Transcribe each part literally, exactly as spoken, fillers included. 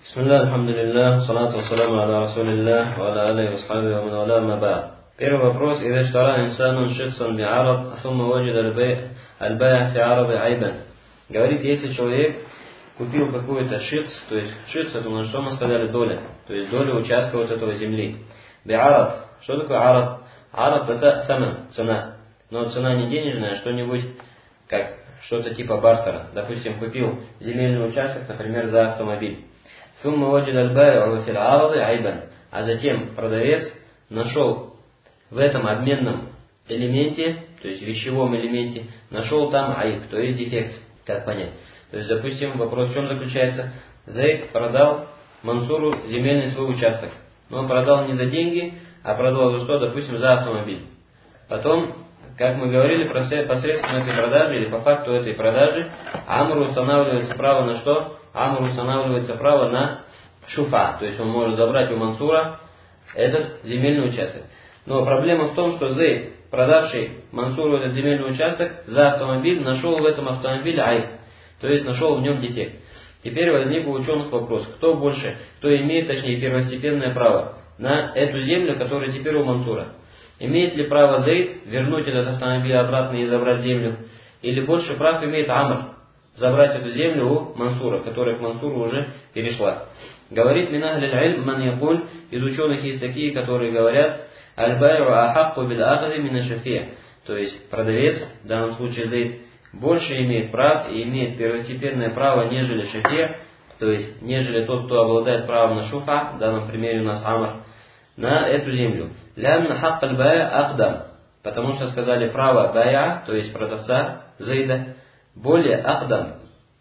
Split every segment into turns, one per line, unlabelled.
Бисмилля, алхамдулилля, салату вассаламу аля расулилля, ва аля алейхи ва асхаби ва ман валя, ама ба'д. Первый вопрос. إذا اشترى إنسان شخصا بعرض ثم وجد البيع البائع في عرض عيبا. Говорит, если человек купил какой-то шикс, то есть шикс, это ну, что мы сказали, доля, то есть доля участка вот этого земли. Би'арад. Что такое арад? Арад это саман, цена. Но цена не денежная, а что-нибудь как что-то типа бартера. Допустим, купил земельный участок, например, за автомобиль. Сумма ваджид аль-бай'у фил арады айбан. А затем продавец нашел в этом обменном элементе, то есть вещевом элементе, нашел там айб, то есть дефект. Как понять? То есть, допустим, вопрос в чем заключается? Зайд продал Мансуру земельный свой участок. Но он продал не за деньги, а продал за что? Допустим, за автомобиль. Потом, как мы говорили, посредством этой продажи или по факту этой продажи, Амру устанавливается право на что? Амру устанавливается право на шуфа. То есть он может забрать у Мансура этот земельный участок. Но проблема в том, что Зейд, продавший Мансуру этот земельный участок за автомобиль, нашел в этом автомобиле айб. То есть нашел в нем дефект. Теперь возник у ученых вопрос, кто больше, кто имеет, точнее, первостепенное право на эту землю, которая теперь у Мансура. Имеет ли право Зейд вернуть этот автомобиль обратно и забрать землю? Или больше прав имеет Амр забрать эту землю у Мансура, которая к Мансуру уже перешла? Говорит Минахль аль-Ильм ман якуль, из ученых есть такие, которые говорят, аль-байру ахакку бил ахази мин шафия. То есть продавец, в данном случае Зейд, больше имеет прав и имеет первостепенное право, нежели шафия, то есть нежели тот, кто обладает правом на шуфа, в данном примере у нас Амр, на эту землю. Лянна хакк аль-бая ахдам, потому что сказали право бая, то есть продавца Зейда, более ахдам,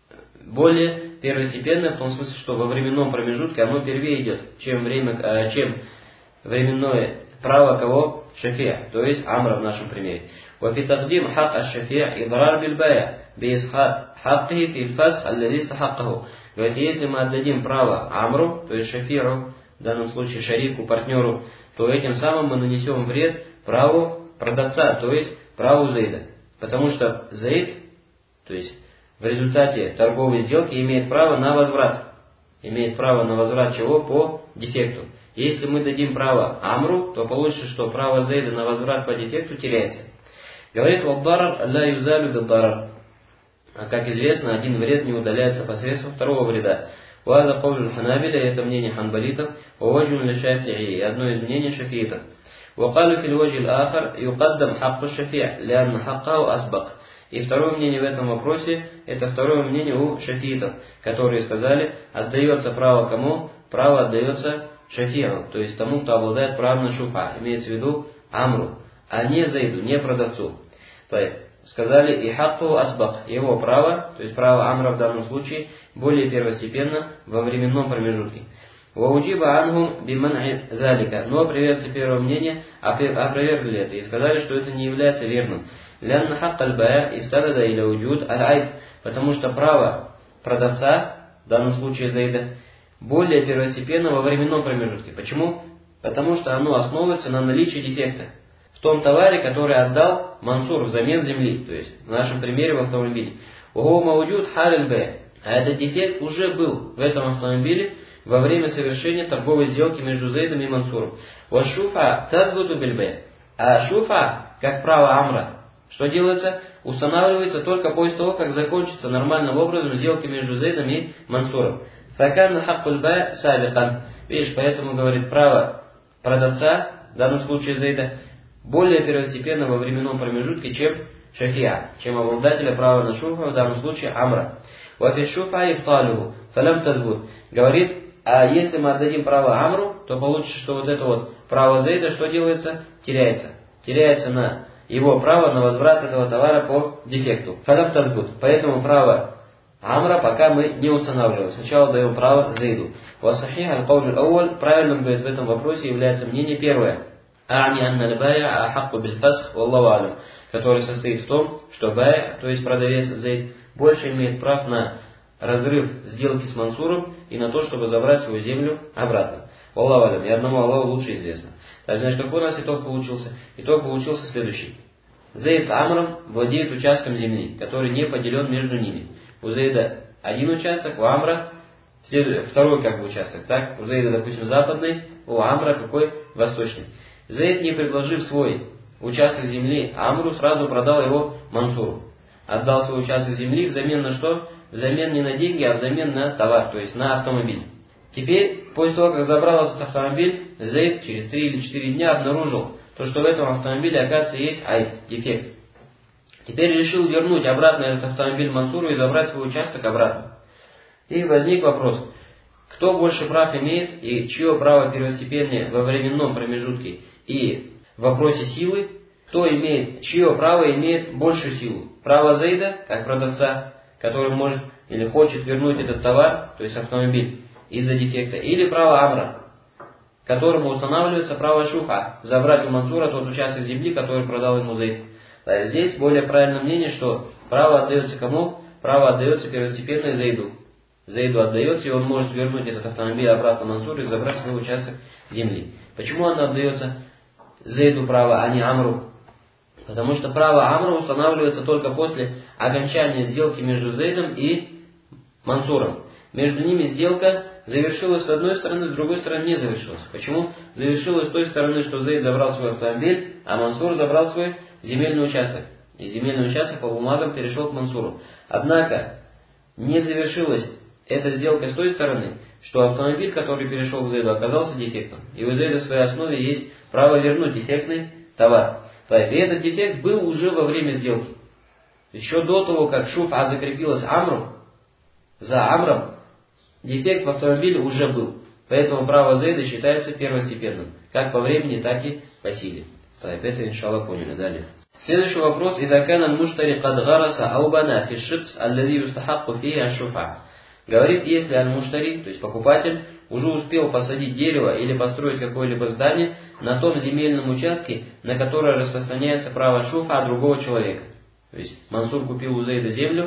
более первостепенное, в том смысле, что во временном промежутке оно первее идет, чем, время, чем временное право кого? Шафия, то есть Амра в нашем примере. وفي تقديم حق الشفيع إضرار بالبائع بإسقاط حقه في الفسخ الذي استحقه. Говорит, если мы отдадим право Амру, то есть Шафиру, в данном случае шарику, партнеру, то этим самым мы нанесем вред праву продавца, то есть праву Зейда. Потому что Зейд, то есть в результате торговой сделки имеет право на возврат. Имеет право на возврат чего? По дефекту. Если мы дадим право Амру, то получится, что право Зейда на возврат по дефекту теряется. Говорит, «Ваддарар ля юзалю биддарар». А как известно, один вред не удаляется посредством второго вреда. «Вада кавлю ханабиля» — это мнение ханбалитов, «Ваваджун ля шафи'i» — одно из мнений шафиитов. «Вакалю фил ваджи ал-ахар юкаддам хакку шафи'ь, лянна хаккау асбак». И второе мнение в этом вопросе, это второе мнение у шафиитов, которые сказали, отдается право кому? Право отдается шафи'у, то есть тому, кто обладает правом на шуфа, имеется в виду Амру, а не Зейду, не продавцу. Сказали, и хакку асбак, его право, то есть право Амра в данном случае, более первостепенно во временном промежутке. Вауджиба анхум биман'и залика. Но опровергли первое мнение, опровергли это и сказали, что это не является верным. Лянна хакк аль-бая истадада иля уджуд аль-айб. Потому что право продавца, в данном случае Зейда, более первостепенно во временном промежутке. Почему? Потому что оно основывается на наличии дефекта в том товаре, который отдал Мансур взамен земли, то есть в нашем примере в автомобиле. Угу мауджуд халь бай. А этот дефект уже был в этом автомобиле во время совершения торговой сделки между Зейдом и Мансуром. Ва шуфа тазбуту биль бай. А шуфа, как право Амра, что делается? Устанавливается только после того, как закончится нормальным образом сделки между Зейдом и Мансуром. Факан хаккуль бай сабикан. Видишь, поэтому говорит право продавца, в данном случае Зейда, более первостепенно во временном промежутке, чем шафиа, чем обладателя права на шуфа, в данном случае Амра. Вафи шуфа и пталюху, фалям тазбут. Говорит, а если мы отдадим право Амру, то получится, что вот это вот право Зейда, что делается? Теряется. Теряется на его право на возврат этого товара по дефекту. Фалям тазбут. Поэтому право Амра пока мы не устанавливаем. Сначала даем право Зейду. Васахих аль-кауль ауаль, правильным, говорит, в этом вопросе является мнение первое. Ани анна аль-бай'а ахакку биль-фасх, валлаху алям, который состоит в том, что бай', то есть продавец Зейд, больше имеет прав на разрыв сделки с Мансуром и на то, чтобы забрать свою землю обратно. Валлаху алям, и одному Аллаху лучше известно. Так, значит, какой у нас итог получился? Итог получился следующий. Зейд с Амром владеет участком земли, который не поделен между ними. У Зейда один участок, у Амра Следует, второй как бы участок, так? У Зейда, допустим, западный, у Амра какой? Восточный. Зейд, не предложив свой участок земли Амру, сразу продал его Мансуру. Отдал свой участок земли взамен на что? Взамен не на деньги, а взамен на товар, то есть на автомобиль. Теперь, после того, как забрал этот автомобиль, Зейд через три или четыре дня обнаружил, то, что в этом автомобиле, оказывается, есть айб, дефект. Теперь решил вернуть обратно этот автомобиль Мансуру и забрать свой участок обратно. И возник вопрос, кто больше прав имеет и чье право первостепеннее во временном промежутке и в вопросе силы, кто имеет, чье право имеет большую силу. Право Зейда, как продавца, который может или хочет вернуть этот товар, то есть автомобиль, из-за дефекта, или право Амра, которому устанавливается право Шуфа, забрать у Мансура тот участок земли, который продал ему Зейд. Да, здесь более правильное мнение, что право отдается кому? Право отдается первостепенно Зейду. Зейду отдается, и он может вернуть этот автомобиль обратно Мансуру и забрать свой участок земли. Почему оно отдается Зейду право, а не Амру? Потому что право Амру устанавливается только после окончания сделки между Зейдом и Мансуром. Между ними сделка завершилась с одной стороны, с другой стороны не завершилась. Почему? Завершилась с той стороны, что Зейд забрал свой автомобиль, а Мансур забрал свой земельный участок. И земельный участок по бумагам перешел к Мансуру. Однако не завершилась эта сделка с той стороны, что автомобиль, который перешел к Зейду, оказался дефектом. И у Зейда в своей основе есть право вернуть дефектный товар. И этот дефект был уже во время сделки. Еще до того, как Шуфа закрепилась Амру, за Амром, дефект в автомобиле уже был. Поэтому право Зейда считается первостепенным. Как по времени, так и по силе. Это, иншаллах, поняли. Далее. Следующий вопрос. إذا كان المشتري قد غرس أو بنى في الشخص الذي يستحق فيه الشفعة. Говорит, если аль-муштари, то есть покупатель, уже успел посадить дерево или построить какое-либо здание на том земельном участке, на которое распространяется право шуфа другого человека. То есть Мансур купил у Зейда землю,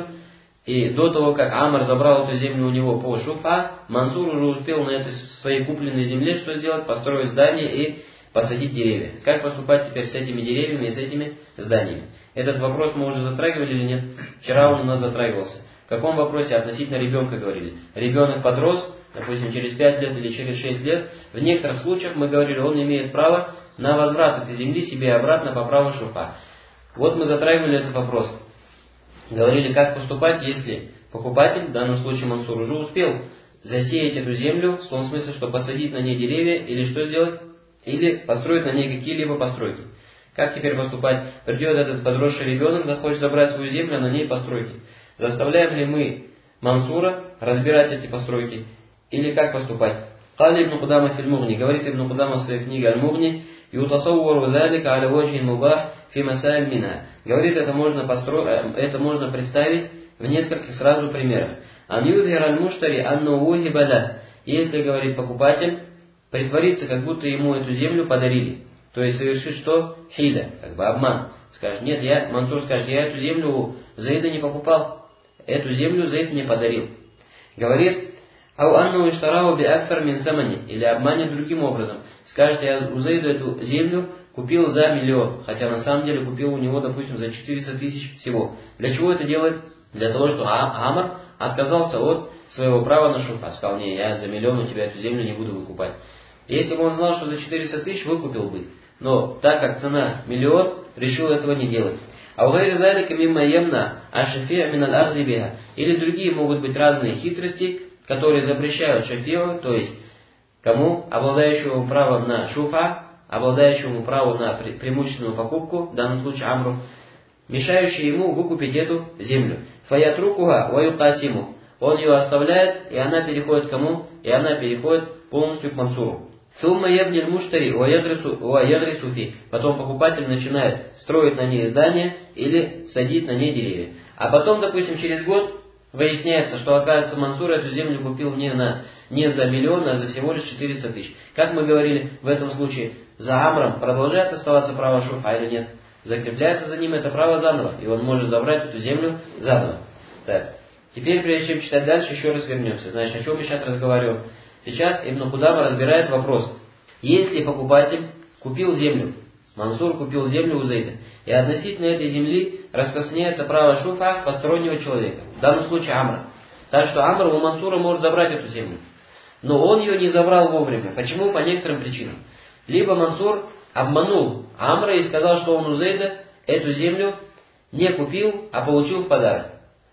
и до того, как Амр забрал эту землю у него по шуфа, Мансур уже успел на этой своей купленной земле что сделать? Построить здание и посадить деревья. Как поступать теперь с этими деревьями и с этими зданиями? Этот вопрос мы уже затрагивали или нет? Вчера он у нас затрагивался. В каком вопросе относительно ребенка говорили? Ребенок подрос, допустим, через пять лет или через шесть лет. В некоторых случаях мы говорили, он имеет право на возврат этой земли себе обратно по праву шуфа. Вот мы затрагивали этот вопрос. Говорили, как поступать, если покупатель, в данном случае Мансур, уже успел засеять эту землю, в том смысле, что посадить на ней деревья, или что сделать? Или построить на ней какие-либо постройки. Как теперь поступать? Придет этот подросший ребенок, захочет забрать свою землю, а на ней постройки. Заставляем ли мы Мансура разбирать эти постройки? Или как поступать? Кали ибн Кудама фи аль-Мугни. Говорит ибн Кудама в своей книге Аль-Мугни. Ютасаввару залика аля ваджхин мубах фи масаиль минха. Говорит, это можно, постро... это можно представить в нескольких сразу примерах. Ан юзхир аль-муштари анну ухиба ля. Если, говорит покупатель, притворится, как будто ему эту землю подарили. То есть совершит что? Хиля, как бы обман. Скажет, нет, я, Мансур скажет, я эту землю у Зейда не покупал. Эту землю Зейд мне подарил. Говорит, ау анну иштарау би аксар мин самани. Или обманет другим образом. Скажет, я у Зейда эту землю купил за миллион. Хотя на самом деле купил у него, допустим, за четыреста тысяч всего. Для чего это делает? Для того, что Амр отказался от своего права на шуфа. Сказал, не, я за миллион у тебя эту землю не буду выкупать. Если бы он знал, что за четыреста тысяч, выкупил бы. Но так как цена миллион, решил этого не делать. А у гайри залика мимма ямна ашафи'а мин аль-ахзи биха. Или другие могут быть разные хитрости, которые запрещают шафи'у, то есть кому? Обладающему правом на шуфа, обладающему правом на преимущественную покупку, в данном случае Амру, мешающий ему выкупить эту землю. Фаятрукуха ва юкасиму. Он ее оставляет, и она переходит к кому? И она переходит полностью к Мансуру. Сумма ябни аль-муштари ва ядрису фи. Потом покупатель начинает строить на ней здание или садить на ней деревья. А потом, допустим, через год выясняется, что, оказывается, Мансур эту землю купил не, на, не за миллион, а за всего лишь четыреста тысяч. Как мы говорили в этом случае, за Амром продолжает оставаться право шуфа или нет? Закрепляется за ним это право заново, и он может забрать эту землю заново. Так. Теперь, прежде чем читать дальше, еще раз вернемся. Значит, о чем мы сейчас разговариваем? Сейчас Ибн Кудама разбирает вопрос. Если покупатель купил землю, Мансур купил землю у Зейда, и относительно этой земли распространяется право шуфа постороннего человека, в данном случае Амра. Так что Амр у Мансура может забрать эту землю. Но он ее не забрал вовремя. Почему? По некоторым причинам. Либо Мансур обманул Амра и сказал, что он у Зейда эту землю не купил, а получил в подарок.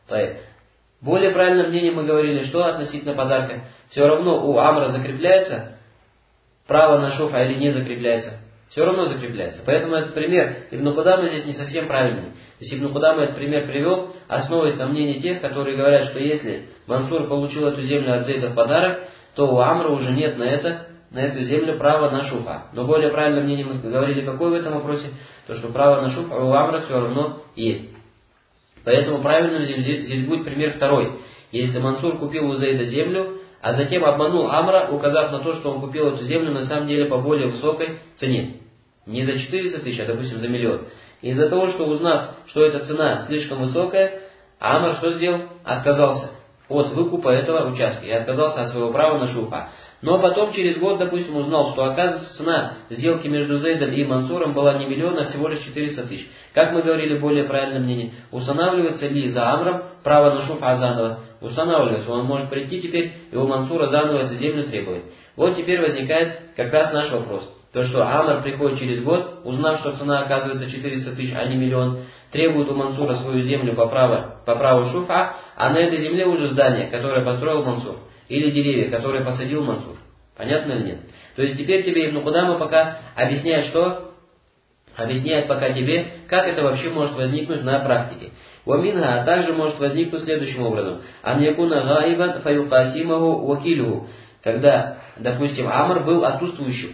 Более правильное мнение мы говорили, что относительно подарка. Все равно у Амра закрепляется право на шуфа или не закрепляется. Все равно закрепляется. Поэтому этот пример Ибн Кудама здесь не совсем правильный. То есть Ибн Кудама этот пример привел, основываясь на мнении тех, которые говорят, что если Мансур получил эту землю от Зейда в подарок, то у Амра уже нет на это, на эту землю права на шуфа. Но более правильное мнение мы говорили, какое в этом вопросе, то что право на шуфа у Амра все равно есть. Поэтому правильным здесь, здесь будет пример второй. Если Мансур купил у Зейда землю, а затем обманул Амра, указав на то, что он купил эту землю на самом деле по более высокой цене. Не за четыреста тысяч, а допустим за миллион. И из-за того, что узнав, что эта цена слишком высокая, Амр что сделал? Отказался от выкупа этого участка и отказался от своего права на шуфа. Но потом через год, допустим, узнал, что оказывается цена сделки между Зейдом и Мансуром была не миллион, а всего лишь четыреста тысяч. Как мы говорили, более правильное мнение, устанавливается ли за Амром право на шуфа заново? Устанавливается. Он может прийти теперь и у Мансура заново эту землю требовать. Вот теперь возникает как раз наш вопрос. То, что Амр приходит через год, узнав, что цена оказывается четыреста тысяч, а не миллион, требует у Мансура свою землю по праву, по праву шуфа, а на этой земле уже здание, которое построил Мансур, или деревья, которые посадил Мансур. Понятно или нет? То есть теперь тебе Ибн Кудама пока объясняет, что? Объясняет пока тебе, как это вообще может возникнуть на практике. Уаминга, а также может возникнуть следующим образом. Ан якуна гаибан фаюкасимаху вакилюху. Когда, допустим, Амр был отсутствующим,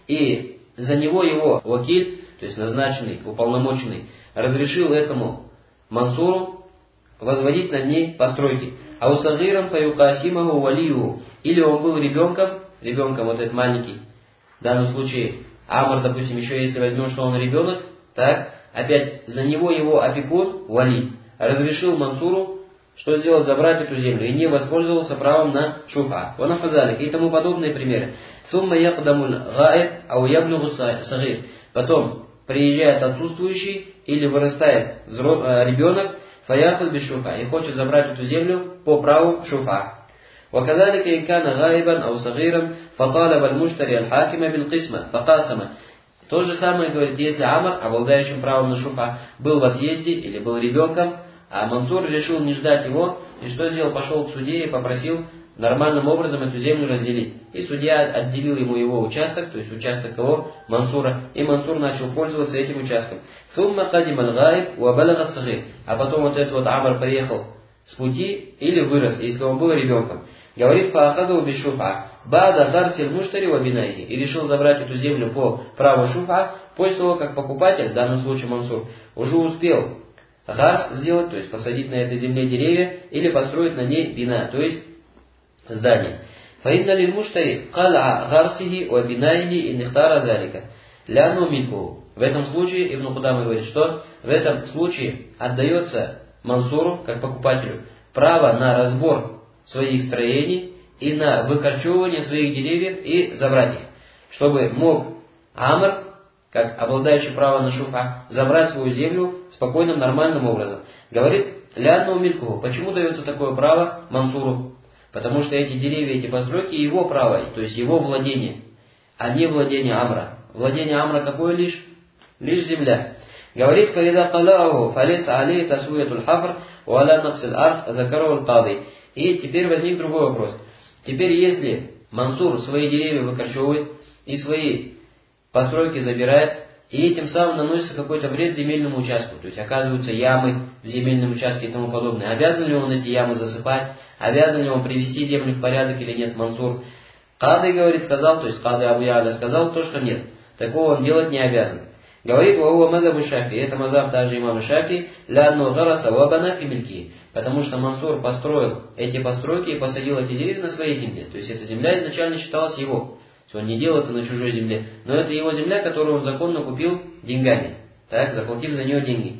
и за него его вакиль, то есть назначенный, уполномоченный, разрешил этому Мансуру возводить над ней постройки. А у сагиран фаюкасимаху валиюху. Или он был ребенком, ребенком вот этот маленький, в данном случае Амр, допустим, еще если возьмем, что он ребенок, так, опять за него его опекун, вали, разрешил Мансуру, что сделать, забрать эту землю, и не воспользовался правом на шуфа. Ванафазалик и тому подобные примеры. Сумма якдамуль гаиб, ау яблюгу сагир. Потом приезжает отсутствующий или вырастает ребенок, фаяхуль без шуфа, и хочет забрать эту землю по праву шуфа. وكذلك إن كان غائبا أو صغيرا فطالب المشتري الحاكم بالقسمة فقاسم. То же самое говорит, если Амр, обладающим правом на шуфа, был в отъезде или был ребенком, а Мансур решил не ждать его, и что сделал? Пошел к судье и попросил нормальным образом эту землю разделить. И судья отделил ему его участок, то есть участок его, Мансура, и Мансур начал пользоваться этим участком. ثم قدم الغائب وبلغ الصغير. А потом вот этот вот Амр приехал с пути или вырос, если он был ребенком. Говорит, фаахаду би шуфа, бада гарсил муштари ва бинайхи, и решил забрать эту землю по праву шуфа, после того, как покупатель, в данном случае Мансур, уже успел гарс сделать, то есть посадить на этой земле деревья, или построить на ней бина, то есть здание. Фаинна лиль муштари кал'a гарсихи ва бинайхи ин ихтара залика, ляну милькуху. В этом случае, Ибн Кудама говорит, что в этом случае отдается Мансуру, как покупателю, право на разбор своих строений и на выкорчевывание своих деревьев и забрать их, чтобы мог Амр, как обладающий правом на шуфа, забрать свою землю спокойным, нормальным образом. Говорит, лянну милькуху. Почему дается такое право Мансуру? Потому что эти деревья, эти постройки его право, то есть его владение, а не владение Амра. Владение Амра какое лишь? Лишь земля. Говорит, фаида калааху фалис али тасуятуль хафр уаля наксил арт закарул кады. И теперь возник другой вопрос. Теперь если Мансур свои деревья выкорчевывает и свои постройки забирает, и этим самым наносится какой-то вред земельному участку, то есть оказываются ямы в земельном участке и тому подобное, обязан ли он эти ямы засыпать, обязан ли он привести землю в порядок или нет Мансур? Кады, говорит, сказал, то есть Кады Абу Я'ля сказал то, что нет. Такого он делать не обязан. Говорит, вахуа мазабу Шафи, это мазаб также имама Шафи, лянну гараса вабана фи мильки. Потому что Мансур построил эти постройки и посадил эти деревья на своей земле. То есть эта земля изначально считалась его. То есть он не делал это на чужой земле. Но это его земля, которую он законно купил деньгами. Так, заплатив за нее деньги.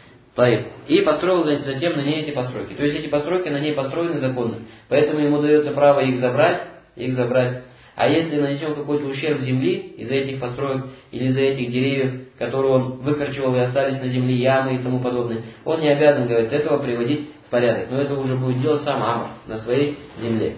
И построил затем на ней эти постройки. То есть эти постройки на ней построены законно. Поэтому ему дается право их забрать, их забрать. А если нанесен какой-то ущерб земли из-за этих построек или из-за этих деревьев, которые он выкорчевал и остались на земле, ямы и тому подобное, он не обязан, говорит, этого приводить порядок. Но это уже будет делать сам Амр на своей земле.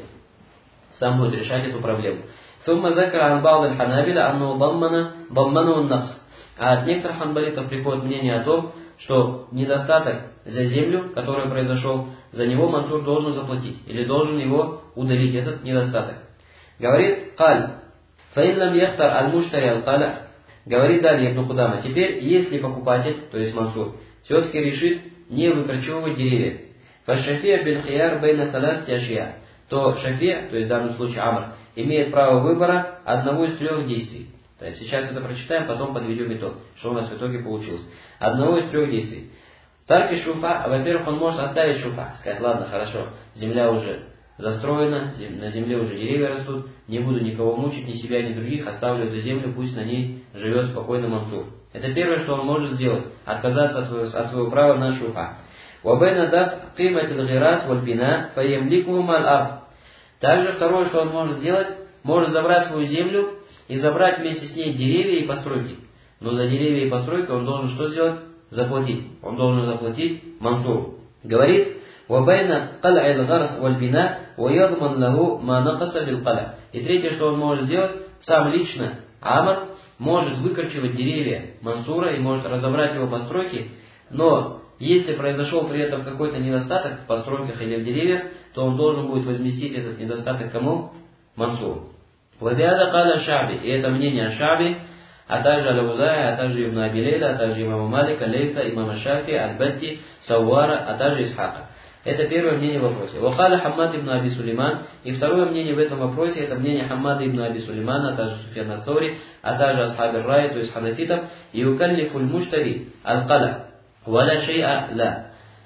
Сам будет решать эту проблему. ثم ذكر عن بعض الحنابلة أنه ضمن ضمنه النقص. А от некоторых ханбалитов приходит мнение о том, что недостаток за землю, который произошел, за него мансур должен заплатить. Или должен его удалить, этот недостаток. Говорит Каль. فَإِنْ لَمْ يَخْتَرْ الْمُشْتَرِي الْقَلَعَ. Говорит далее Ибн Кудама. Теперь, если покупатель, то есть мансур, все-таки решит не выкорчевывать деревья, فَالشَّفِيعَ بِالْخِيَارِ بَيْنَ ثَلَاثَةِ أَشْيَاءٍ, то шафи, то есть в данном случае Амр, имеет право выбора одного из трех действий. Так, сейчас это прочитаем, потом подведем итог, что у нас в итоге получилось. Одного из трех действий. Тарки шуфа, во-первых, он может оставить шуфа, сказать, ладно, хорошо, земля уже застроена, на земле уже деревья растут, не буду никого мучить, ни себя, ни других, оставлю эту землю, пусть на ней живет спокойно мансур. Это первое, что он может сделать, отказаться от своего, от своего права на шуфа. وَبَيْنَ دَفْ قِيمَةِ الْغِرَاسِ وَالْبِنَاءِ فَيَمْلِكُهُمَا الْأَرْضِ. Также второе, что он может сделать, может забрать свою землю и забрать вместе с ней деревья и постройки. Но за деревья и постройки он должен что сделать? Заплатить. Он должен заплатить мансуру. Говорит, وَبَيْنَ قَلْعِ الْغَرْسِ وَالْبِنَاءِ وَيَضْمَنْ لَهُ مَا نَقَصَ بِالْقَلَعِ. И третье, что он может сделать, сам лично Амр может выкорчевать деревья мансура и может разобрать его постройки, но если произошел при этом какой-то недостаток в постройках или в деревьях, то он должен будет возместить этот недостаток кому? Мансуру. Вабиада каля Шаби. И это мнение Шаби, а также Аль-Аузаи, а также Ибн Аби Лейля, а также имама Малика, Лейса, имама Шафи, Аль-Батти, Сауара, а также Исхака. Это первое мнение в вопросе. Вахаля Хаммад ибн Аби Сулейман. И второе мнение в этом вопросе, это мнение Хаммада ибн Аби Сулеймана, а также Суфьяна Саури, а также Асхаби Рай, то есть ханафитов. Юкаллифу аль-муштари аль-каля. ولا شيء لا.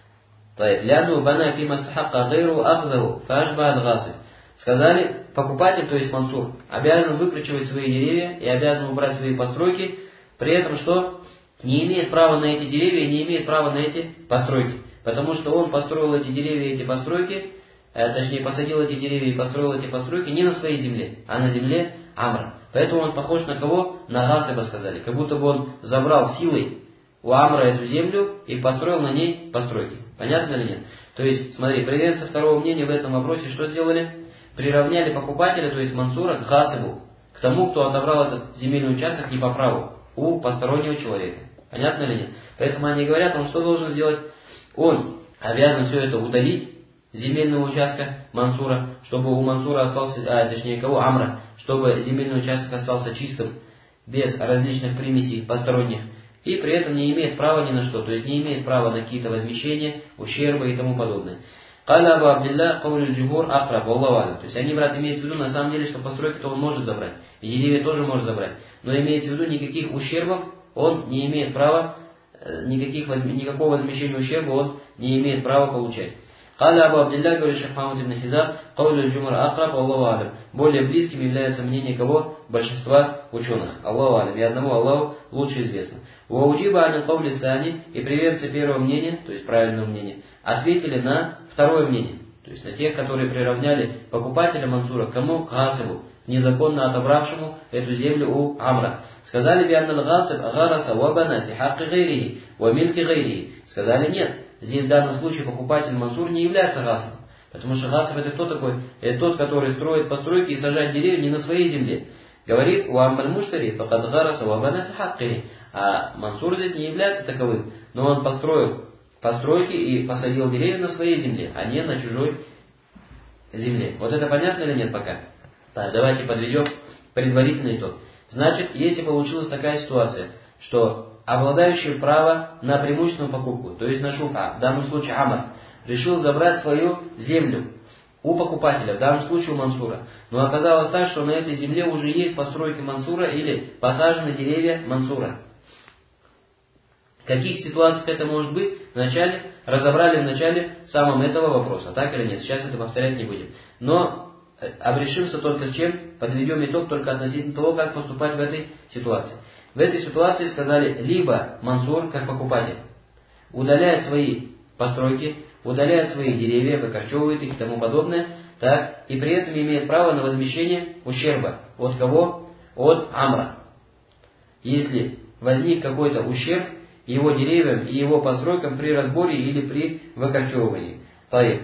طيب لأنه بنى فيما استحق غيره أخذه فأشبه الغاصب. Сказали, покупатель, то есть мансур, обязан выкорчевать свои деревья и обязан убрать свои постройки, при этом что? Не имеет права на эти деревья и не имеет права на эти постройки. Потому что он построил эти деревья и эти постройки, э, точнее посадил эти деревья и построил эти постройки не на своей земле, а на земле Амра. Поэтому он похож на кого? На гасиба, сказали. Как будто бы он забрал силой у Амра эту землю и построил на ней постройки. Понятно или нет? То есть, смотри, приверженцы второго мнения в этом вопросе что сделали? Приравняли покупателя, то есть мансура, к гасибу, к тому, кто отобрал этот земельный участок не по праву, у постороннего человека. Понятно или нет? Поэтому они говорят, он что должен сделать? Он обязан все это удалить, земельного участка мансура, чтобы у мансура остался, а точнее кого, Амра, чтобы земельный участок остался чистым, без различных примесей посторонних. И при этом не имеет права ни на что, то есть не имеет права на какие-то возмещения, ущербы и тому подобное. Каля Абу Абдилля каулю джумхур акраб, Аллаху алям. То есть они, брат, имеют в виду на самом деле, что постройки-то он может забрать, и деревья тоже может забрать. Но имеется в виду, никаких ущербов он не имеет права, никаких, никакого возмещения ущерба он не имеет права получать. Каля Абу Абдилля, говорит шейх Мухаммад ибн Хизам, каулю джумхур акраб, Аллаху алям. Более близким является мнение кого? Большинства ученых. Аллаху алям. И одному Аллаху лучше известно. Вауджиба ани каули сани, и приверженцы первого мнения, то есть правильного мнения, ответили на второе мнение. То есть на тех, которые приравняли покупателя мансура, кому? К гасибу, незаконно отобравшему эту землю у Амра. Сказали, бианнал гасиб гараса вабана фи хакки гайрихи, ва мильки гайрихи. Сказали, нет, здесь в данном случае покупатель мансур не является гасибом. Потому что гасиб это кто такой? Это тот, который строит постройки и сажает деревья не на своей земле. Говорит, у аммаль муштари факад гараса вабана фи хакки. А мансур здесь не является таковым, но он построил постройки и посадил деревья на своей земле, а не на чужой земле. Вот это понятно или нет пока? Так, давайте подведем предварительный итог. Значит, если получилась такая ситуация, что обладающий право на преимущественную покупку, то есть на шуфа, в данном случае Амр, решил забрать свою землю у покупателя, в данном случае у мансура. Но оказалось так, что на этой земле уже есть постройки мансура или посажены деревья мансура. В каких ситуациях это может быть? Вначале разобрали в начале самом этого вопроса, так или нет? Сейчас это повторять не будем. Но обрешимся только с чем? Подведем итог только относительно того, как поступать в этой ситуации. В этой ситуации сказали, либо мансур, как покупатель, удаляет свои постройки, удаляет свои деревья, выкорчевывает их и тому подобное, так, и при этом имеет право на возмещение ущерба. От кого? От Амра. Если возник какой-то ущерб его деревьям и его постройкам при разборе или при выкорчевывании.
Таиб.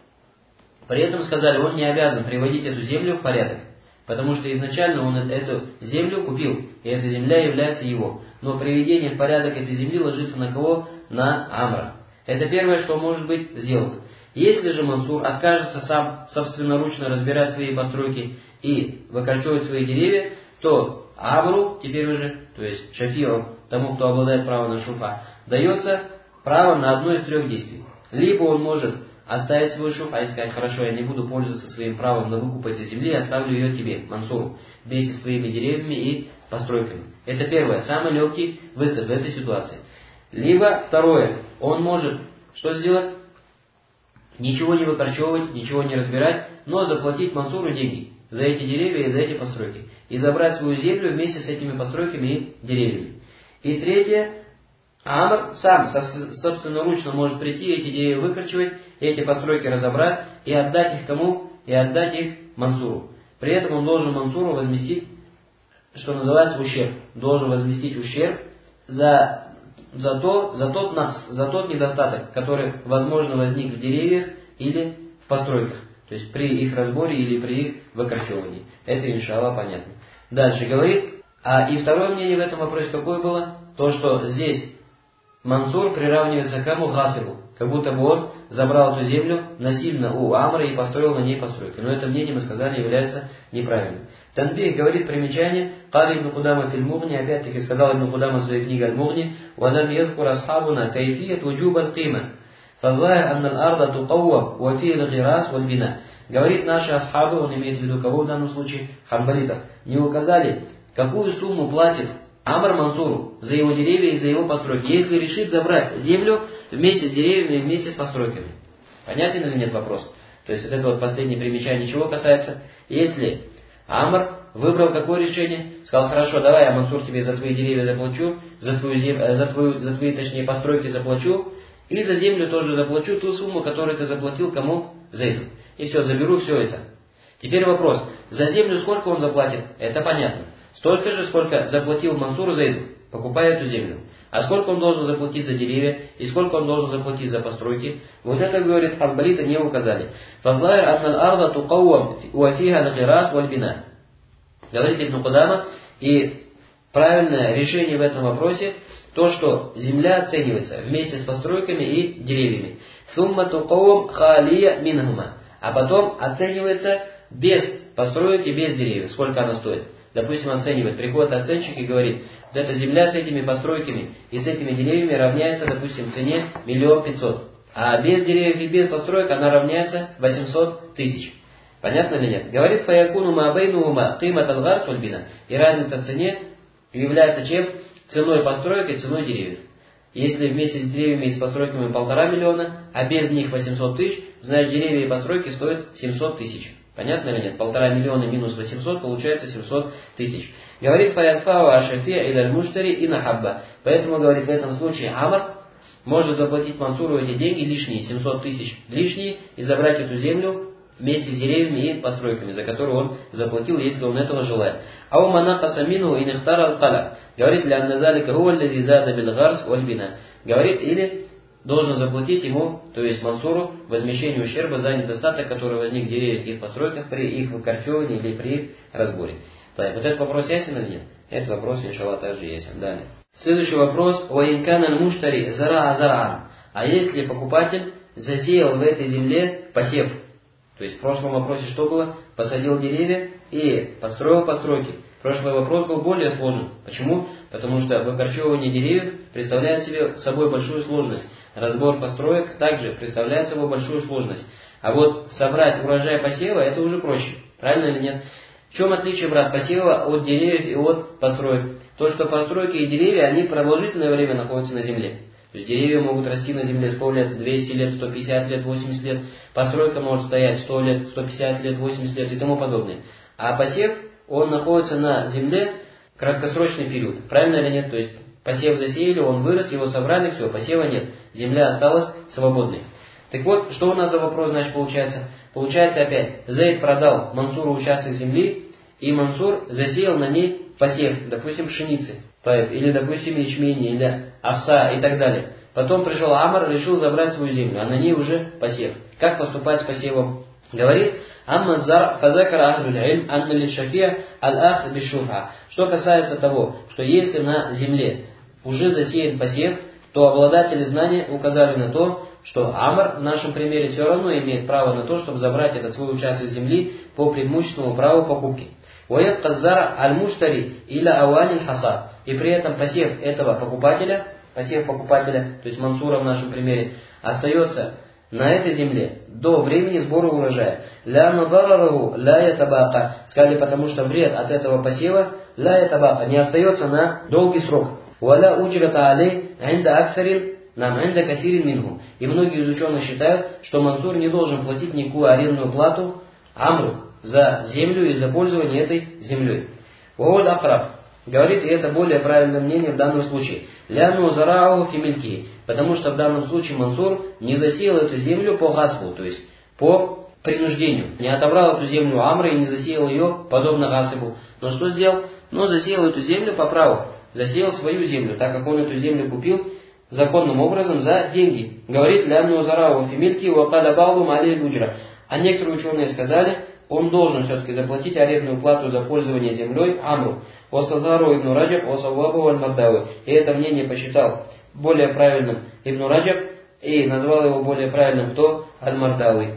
При этом сказали, он не обязан приводить эту землю в порядок, потому что изначально он эту землю купил, и эта земля является его. Но приведение в порядок этой земли ложится на кого? На Амра. Это первое, что может быть сделано. Если же Мансур откажется сам собственноручно разбирать свои постройки и выкорчевывать свои деревья, то Амру, теперь уже, то есть Шафиру, тому, кто обладает правом на шуфа, дается право на одно из трех действий. Либо он может оставить свой шуфа и сказать, хорошо, я не буду пользоваться своим правом на выкуп этой земли, оставлю ее тебе, Мансуру, вместе с твоими деревьями и постройками. Это первое, самый легкий выход в этой ситуации. Либо второе, он может что сделать? Ничего не выкорчевывать, ничего не разбирать, но заплатить Мансуру деньги за эти деревья и за эти постройки. И забрать свою землю вместе с этими постройками и деревьями. И третье, Амр сам собственноручно может прийти, эти деревья выкорчевать, эти постройки разобрать и отдать их кому? И отдать их Мансуру. При этом он должен Мансуру возместить, что называется, ущерб. Должен возместить ущерб за, за, то, за, тот, за тот недостаток, который, возможно, возник в деревьях или в постройках. То есть при их разборе или при их выкорчевывании. Это, иншаллах, понятно. Дальше говорит, а и второе мнение в этом вопросе какое было? То, что здесь Мансур приравнивается к кому? Гасибу. Как будто бы он забрал эту землю насильно у Амра и построил на ней постройки. Но это мнение, мы сказали, является неправильным. Танбих говорит примечание, Кали ибн Кудама филь Мугни, опять-таки сказал ибн Кудама в своей книге Аль-Мугни, «Валам язкур асхабуна кайфият уджубан кима, фазлайр анна аль-арда туқаввам, вафи аль-гирас валь-бина». Говорит, наши асхабы, он имеет в виду кого в данном случае? Ханбалитов, не указали, какую сумму платит Амр Мансуру за его деревья и за его постройки, если решит забрать землю вместе с деревьями и вместе с постройками. Понятен или нет вопрос? То есть вот это вот последнее примечание чего касается? Если Амр выбрал какое решение? Сказал, хорошо, давай я, Мансур, тебе за твои деревья заплачу, за, твою зем... за, твою... за твои, точнее, постройки заплачу, и за землю тоже заплачу ту сумму, которую ты заплатил кому? Зейду. И все, заберу все это. Теперь вопрос, за землю сколько он заплатит? Это понятно. Столько же, сколько заплатил Мансур Зейду, покупая эту землю. А сколько он должен заплатить за деревья, и сколько он должен заплатить за постройки? Вот это, говорит, ханбалиты не указали. Фазлайр анналь арда туқауам уафиха аль-гирас валь-бина. Говорит Ибн Кудама, и правильное решение в этом вопросе, то, что земля оценивается вместе с постройками и деревьями. Сумма туқауам халия минхума. А потом оценивается без построек и без деревьев. Сколько она стоит? Допустим, оценивает, приходит оценщик и говорит, вот эта земля с этими постройками и с этими деревьями равняется, допустим, цене миллион пятьсот. А без деревьев и без построек она равняется восемьсот тысяч. Понятно или нет? Говорит, фаякуну маабейнума кимат алгарс вальбина. И разница в цене является чем? Ценой построек и ценой деревьев. Если вместе с деревьями и с постройками полтора миллиона, а без них восемьсот тысяч, значит деревья и постройки стоят семьсот тысяч. Понятно или нет? Полтора миллиона минус восемьсот получается семьсот тысяч. Говорит фаядфау ашафи иляль муштари и нахабба. Поэтому, говорит, в этом случае Амр может заплатить Мансуру эти деньги лишние, семьсот тысяч лишние, и забрать эту землю вместе с деревьями и постройками, за которые он заплатил, если он этого желает. Ау манакаса минху ин ихтара аль-кала. Говорит, ля анназалика хуа аллази зада бил гарс валь бина. Говорит, или должен заплатить ему, то есть Мансуру, возмещение ущерба за недостаток, который возник в деревьях и их постройках при их выкорчевывании или при их разборе. Так, вот этот вопрос ясен или нет? Этот вопрос, иншаллах, также ясен. Далее. Следующий вопрос. Уаинкан аль-муштари зара азаран. А если покупатель засеял в этой земле посев? То есть в прошлом вопросе что было? Посадил деревья и построил постройки. Прошлый вопрос был более сложен. Почему? Потому что выкорчевывание деревьев представляет себе собой большую сложность. Разбор построек также представляет собой большую сложность. А вот собрать урожай посева, это уже проще. Правильно или нет? В чем отличие, брат, посева от деревьев и от построек? То, что постройки и деревья, они продолжительное время находятся на земле. То есть деревья могут расти на земле сто лет, двести лет, сто пятьдесят лет, восемьдесят лет. Постройка может стоять сто лет, сто пятьдесят лет, восемьдесят лет и тому подобное. А посев, он находится на земле краткосрочный период. Правильно или нет? То есть посев засеяли, он вырос, его собрали, все, посева нет. Земля осталась свободной. Так вот, что у нас за вопрос, значит, получается? Получается опять, Зейд продал Мансуру участок земли, и Мансур засеял на ней посев, допустим, пшеницы, или, допустим, ячмени, или овса и так далее. Потом пришел Амр, решил забрать свою землю, а на ней уже посев. Как поступать с посевом? Говорит, Аммазар фазакара ахлюль ильм анна ли шафия аль-ах бишуфа. Что касается того, что если на земле уже засеян посев, то обладатели знания указали на то, что Амр в нашем примере все равно имеет право на то, чтобы забрать этот свой участок земли по преимущественному праву покупки. Уэб каззара аль-муштари иля ауани хасад. И при этом посев этого покупателя, посев покупателя, то есть Мансура в нашем примере, остается на этой земле до времени сбора урожая. Ля надарараху ля ятабака. Сказали, потому что вред от этого посева ля ятабака не остается на долгий срок. Уаля уджрата алей инда аксарин нам инда касирин минху. И многие из ученых считают, что Мансур не должен платить никакую арендную плату Амру за землю и за пользование этой землей. Уауль акраб. Говорит, и это более правильное мнение в данном случае. Ляну зарау фимильки. Потому что в данном случае Мансур не засеял эту землю по гасбу, то есть по принуждению. Не отобрал эту землю Амра и не засеял ее подобно гасбу. Но что сделал? Но засеял эту землю по праву. Засеял свою землю, так как он эту землю купил законным образом за деньги. Говорит, ляну зарау фимильки уакаля балдум алей люджра. А некоторые ученые сказали, он должен все-таки заплатить арендную плату за пользование землей Амру. Осазару ибн Раджаб, осавабу аль-Мардауи. И это мнение посчитал более правильным Ибн Раджаб и назвал его более правильным кто? Аль-Мардауи.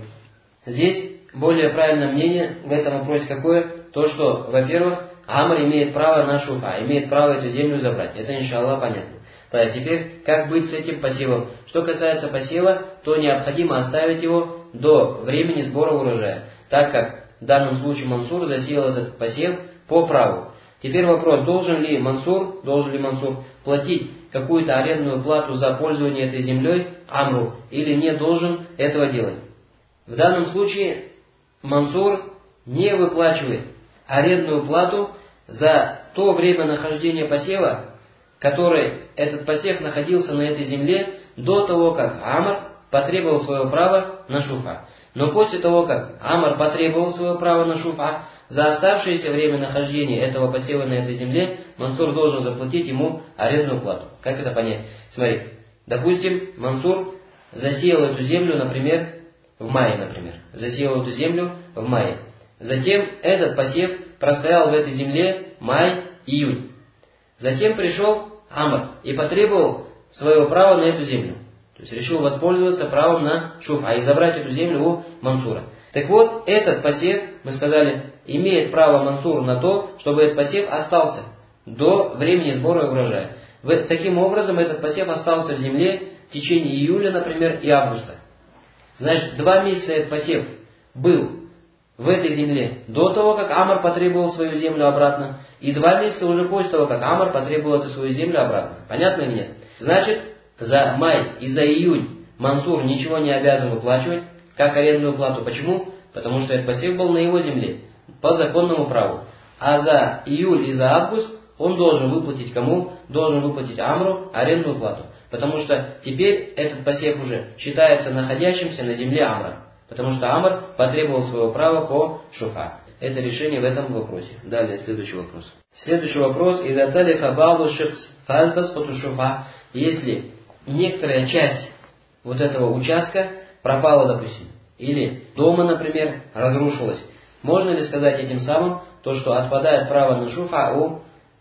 Здесь более правильное мнение в этом вопросе какое? То, что, во-первых, Амр имеет право на шуфа, имеет право эту землю забрать. Это, иншаллах, понятно. А теперь, как быть с этим посевом? Что касается посева, то необходимо оставить его до времени сбора урожая, так как в данном случае Мансур засеял этот посев по праву. Теперь вопрос, должен ли Мансур, должен ли Мансур платить какую-то арендную плату за пользование этой землей Амру, или не должен этого делать. В данном случае Мансур не выплачивает арендную плату за то время нахождения посева, который этот посев находился на этой земле до того, как Амр потребовал свое право на шуфа. Но после того, как Амр потребовал свое право на шуфа, за оставшееся время нахождения этого посева на этой земле Мансур должен заплатить ему арендную плату. Как это понять? Смотри, допустим, Мансур засеял эту землю, например, в мае, например. Засеял эту землю в мае. Затем этот посев простоял в этой земле май, июнь. Затем пришел Амр и потребовал свое право на эту землю. То есть решил воспользоваться правом на шуфа и забрать эту землю у Мансура. Так вот, этот посев, мы сказали, имеет право Мансур на то, чтобы этот посев остался до времени сбора урожая. Таким образом, этот посев остался в земле в течение июля, например, и августа. Значит, два месяца этот посев был в этой земле до того, как Амр потребовал свою землю обратно, и два месяца уже после того, как Амр потребовал эту свою землю обратно. Понятно или нет? Значит, за май и за июнь Мансур ничего не обязан выплачивать, как арендную плату. Почему? Потому что этот посев был на его земле, по законному праву. А за июль и за август он должен выплатить кому? Должен выплатить Амру арендную плату. Потому что теперь этот посев уже считается находящимся на земле Амра. Потому что Амр потребовал своего права по шуфа. Это решение в этом вопросе. Далее, следующий вопрос. Следующий вопрос. «Иза талифа ба'ду шикс фантаспату шуфа». Если некоторая часть вот этого участка пропала, допустим, или дома, например, разрушилась, можно ли сказать этим самым то, что отпадает право на шуфа у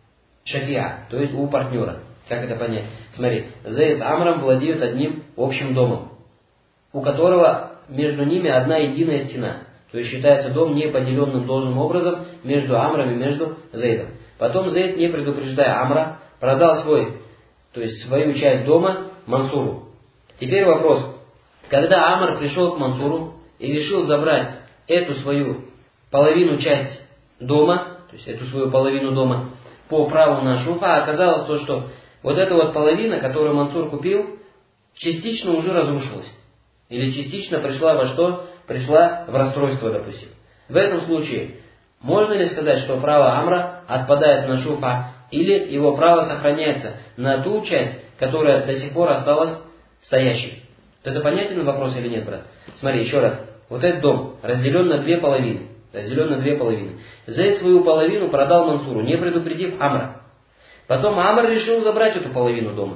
шафиа, то есть у партнера? Как это понять? Смотри, Зейд с Амром владеют одним общим домом, у которого между ними одна единая стена. То есть считается дом неподеленным должным образом между Амром и между Зейдом. Потом Зейд, не предупреждая Амра, продал свой, то есть свою часть дома Мансуру. Теперь вопрос. Когда Амр пришел к Мансуру и решил забрать эту свою половину часть дома, то есть эту свою половину дома по праву на шуфа, оказалось то, что вот эта вот половина, которую Мансур купил, частично уже разрушилась. Или частично пришла во что? Пришла в расстройство, допустим. В этом случае можно ли сказать, что право Амра отпадает на шуфа, или его право сохраняется на ту часть, которая до сих пор осталась стоящей? Это понятен вопрос или нет, брат? Смотри, еще раз. Вот этот дом разделен на две половины. Разделен на две половины. Зейд свою половину продал Мансуру, не предупредив Амра. Потом Амр решил забрать эту половину дома.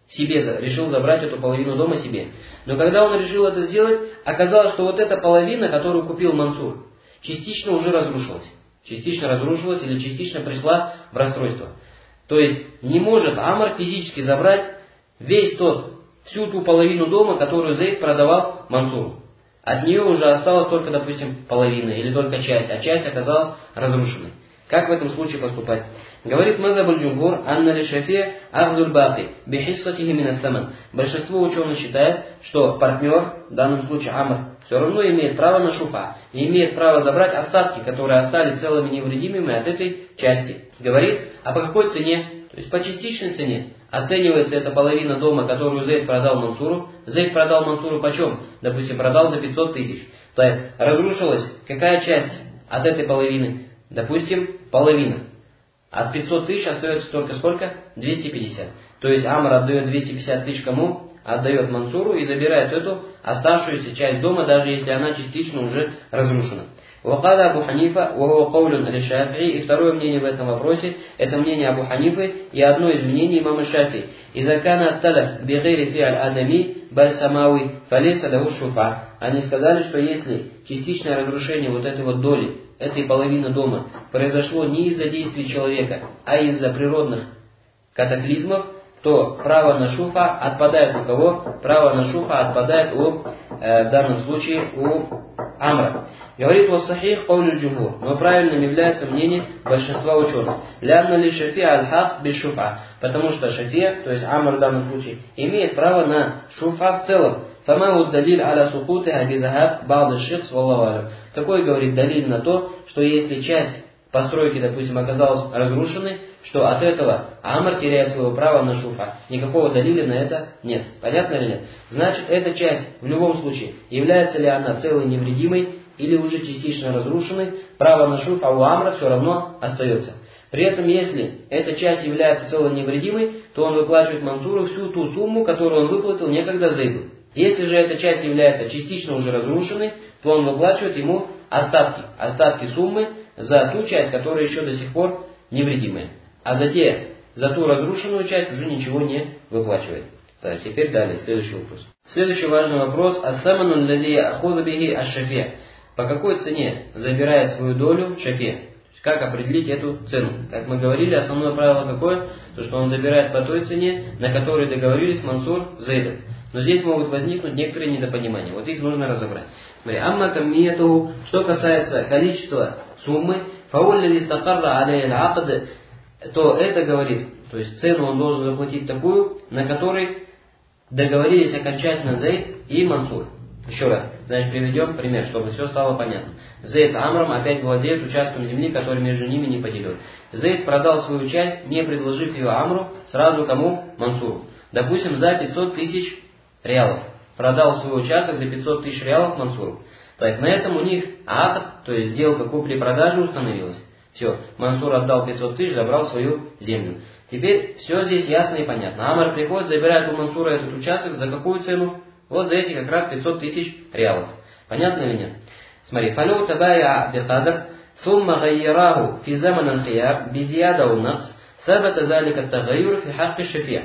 себе, решил забрать эту половину дома себе. Но когда он решил это сделать, оказалось, что вот эта половина, которую купил Мансур, частично уже разрушилась. Частично разрушилась или частично пришла в расстройство. То есть не может Амр физически забрать весь тот, всю ту половину дома, которую Зейд продавал Мансуру. От нее уже осталась только, допустим, половина или только часть, а часть оказалась разрушенной. Как в этом случае поступать? Говорит мазхаб аль-джумхур, анна ли шафи ахзуль баки бихиссатихи мин ас-саман. Большинство ученых считает, что партнер, в данном случае Амр, все равно имеет право на шуфа, и имеет право забрать остатки, которые остались целыми невредимыми от этой части. Говорит, а по какой цене? То есть по частичной цене. Оценивается эта половина дома, которую Зейд продал Мансуру. Зейд продал Мансуру почем? Допустим, продал за пятьсот тысяч. То есть разрушилась какая часть от этой половины? Допустим, половина. От пятисот тысяч остается только сколько? двести пятьдесят. То есть Амр отдает двести пятьдесят тысяч кому? Отдает Мансуру и забирает эту оставшуюся часть дома, даже если она частично уже разрушена. Вакада Абу Ханифа, ваху каулюн аль-Шафии, и второе мнение в этом вопросе, это мнение Абу Ханифы и одно из мнений имама Шафии. Иза кана атталаф бигайри фи'аль адами баль самави фалейса лаху шуфа. Они сказали, что если частичное разрушение вот этой вот доли, этой половины дома, произошло не из-за действий человека, а из-за природных катаклизмов, то право на шуфа отпадает у кого? Право на шуфа отпадает у, э, в данном случае, у Амра. Говорит вот сахих каулю джумхур, но правильным является мнение большинства ученых. Лянна ли шафи аль-хак без шуфа. Потому что шафи, то есть Амр в данном случае, имеет право на шуфа в целом. Фама удалиль аля сукуты абидахаб ба'д шихс валлаху алям. Какой говорит далиль на то, что если часть постройки, допустим, оказалась разрушенной, что от этого Амр теряет свое право на шуфа. Никакого далиля на это нет. Понятно или нет? Значит, эта часть в любом случае, является ли она целой невредимой или уже частично разрушенной, право на шуфа у Амра все равно остается. При этом, если эта часть является целой невредимой, то он выплачивает Мансуру всю ту сумму, которую он выплатил некогда Зейду. Если же эта часть является частично уже разрушенной, то он выплачивает ему остатки, остатки суммы за ту часть, которая еще до сих пор невредимая. А за, те, за ту разрушенную часть уже ничего не выплачивает. Так, теперь далее, следующий вопрос. Следующий важный вопрос. Ас-саману аллази ахуза бихи аш-шафи. По какой цене забирает свою долю шафи? Как определить эту цену? Как мы говорили, основное правило какое? То, что он забирает по той цене, на которой договорились Мансур с Зейдом. Но здесь могут возникнуть некоторые недопонимания. Вот их нужно разобрать. Смотри, амма каммиятуху, что касается количества суммы, фаулли листакарра алей аль-акд, то это говорит, то есть цену он должен заплатить такую, на которой договорились окончательно Зейд и Мансур. Еще раз, значит, приведем пример, чтобы все стало понятно. Зейд с Амром опять владеют участком земли, который между ними не поделен. Зейд продал свою часть, не предложив ее Амру, сразу кому? Мансуру. Допустим, за пятьсот тысяч реалов. Продал свой участок за пятьсот тысяч реалов Мансуру. Так, на этом у них акт, то есть сделка купли-продажи установилась. Все, Мансур отдал пятьсот тысяч, забрал свою землю. Теперь все здесь ясно и понятно. Амр приходит, забирает у Мансура этот участок за какую цену? Вот за эти как раз пятьсот тысяч реалов. Понятно или нет? Смотри, фалю табая бикадр, сумма гайяраху фи заман аль-хияр, безияда у накс, сабата залика тагайюр фи хакки шафия.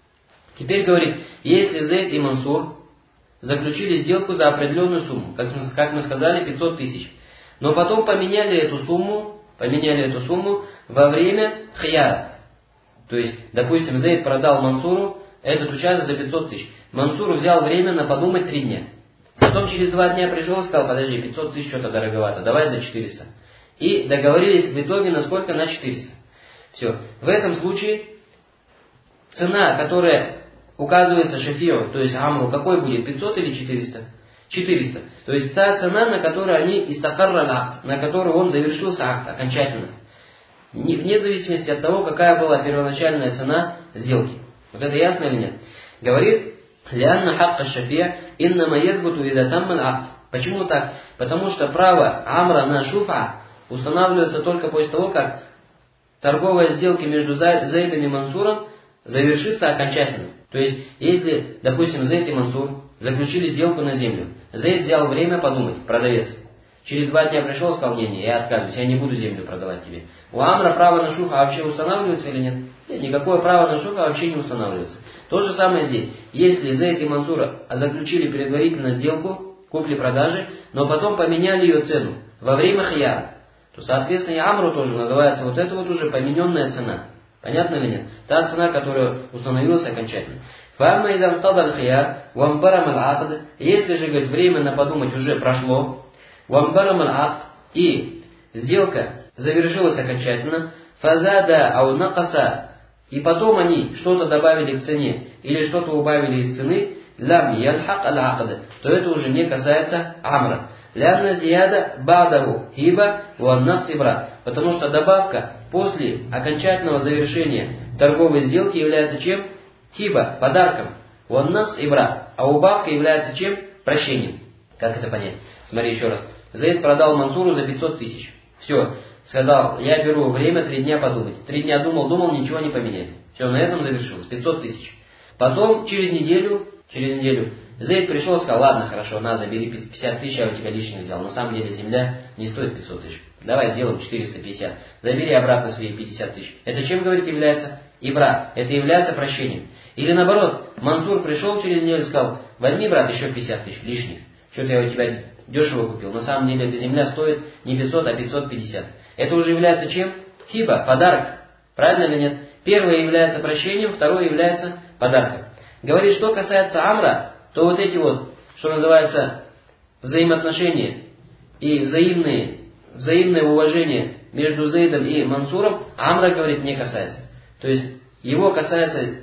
Теперь говорит, если Зейд и Мансур заключили сделку за определенную сумму, как мы, как мы сказали, пятьсот тысяч, но потом поменяли эту сумму, поменяли эту сумму во время хияра. То есть, допустим, Зейд продал Мансуру этот участок за пятьсот тысяч. Мансур взял время на подумать три дня. Потом через два дня пришел и сказал, подожди, пятьсот тысяч что-то дороговато, давай за четыреста. И договорились в итоге на сколько? На четыреста. Все. В этом случае цена, которая указывается шафиру, то есть Амру, какой будет? пятьсот или четыреста? четыреста. То есть та цена, на которой они истахарра акт, на которой он завершился акт окончательно. Вне зависимости от того, какая была первоначальная цена сделки. Вот это ясно или нет? Говорит, лянна хакка шафия иннама язбуту ида тамман акт. Почему так? Потому что право Амра на шуфа устанавливается только после того, как торговая сделка между Зейдом и Мансуром завершится окончательно. То есть, если, допустим, Зейд и Мансур заключили сделку на землю, Зейд взял время подумать, продавец. Через два дня пришел, сказал: не, не, я отказываюсь, я не буду землю продавать тебе. У Амра право на шуха вообще устанавливается или нет? Нет, никакое право на шуха вообще не устанавливается. То же самое здесь. Если Зейд и Мансур заключили предварительно сделку купли-продажи, но потом поменяли ее цену во время хияра, то, соответственно, и Амру тоже называется вот это вот уже помененная цена. Понятно или нет? Та цена, которая установилась окончательно. Фарма идам тадар хияр, вамбарам аль-акд. Если же, говорит, время на подумать уже прошло, вамбарам аль-акд, и сделка завершилась окончательно, фазада ау накаса, и потом они что-то добавили к цене или что-то убавили из цены, лям яльхак аль-акд, то это уже не касается Амра. Лянна зияда бадаху хиба ван насибра, потому что добавка после окончательного завершения торговой сделки является чем? Хиба, подарком. Ван насибра, а убавка является чем? Прощением. Как это понять? Смотри еще раз. Зейд продал Мансуру за пятьсот тысяч. Все. Сказал: я беру время три дня подумать. Три дня думал, думал, ничего не поменяли. Все, на этом завершилось. пятьсот тысяч. Потом через неделю, через неделю Зейд пришел и сказал: ладно, хорошо, на, забери пятьдесят тысяч, я у тебя лишних взял. На самом деле земля не стоит пятьсот тысяч. Давай сделаем четыреста пятьдесят. Забери обратно свои пятьдесят тысяч. Это чем, говорит, является? Ибра. Это является прощением. Или наоборот, Мансур пришел через неделю и сказал: возьми, брат, еще пятьдесят тысяч лишних. Что-то я у тебя дешево купил. На самом деле эта земля стоит не пятьсот, а пятьсот пятьдесят. Это уже является чем? Хиба, подарок. Правильно или нет? Первое является прощением, второе является подарком. Говорит, что касается Амра, то вот эти вот, что называется, взаимоотношения и взаимные, взаимное уважение между Зейдом и Мансуром, Амра, говорит, не касается. То есть его касается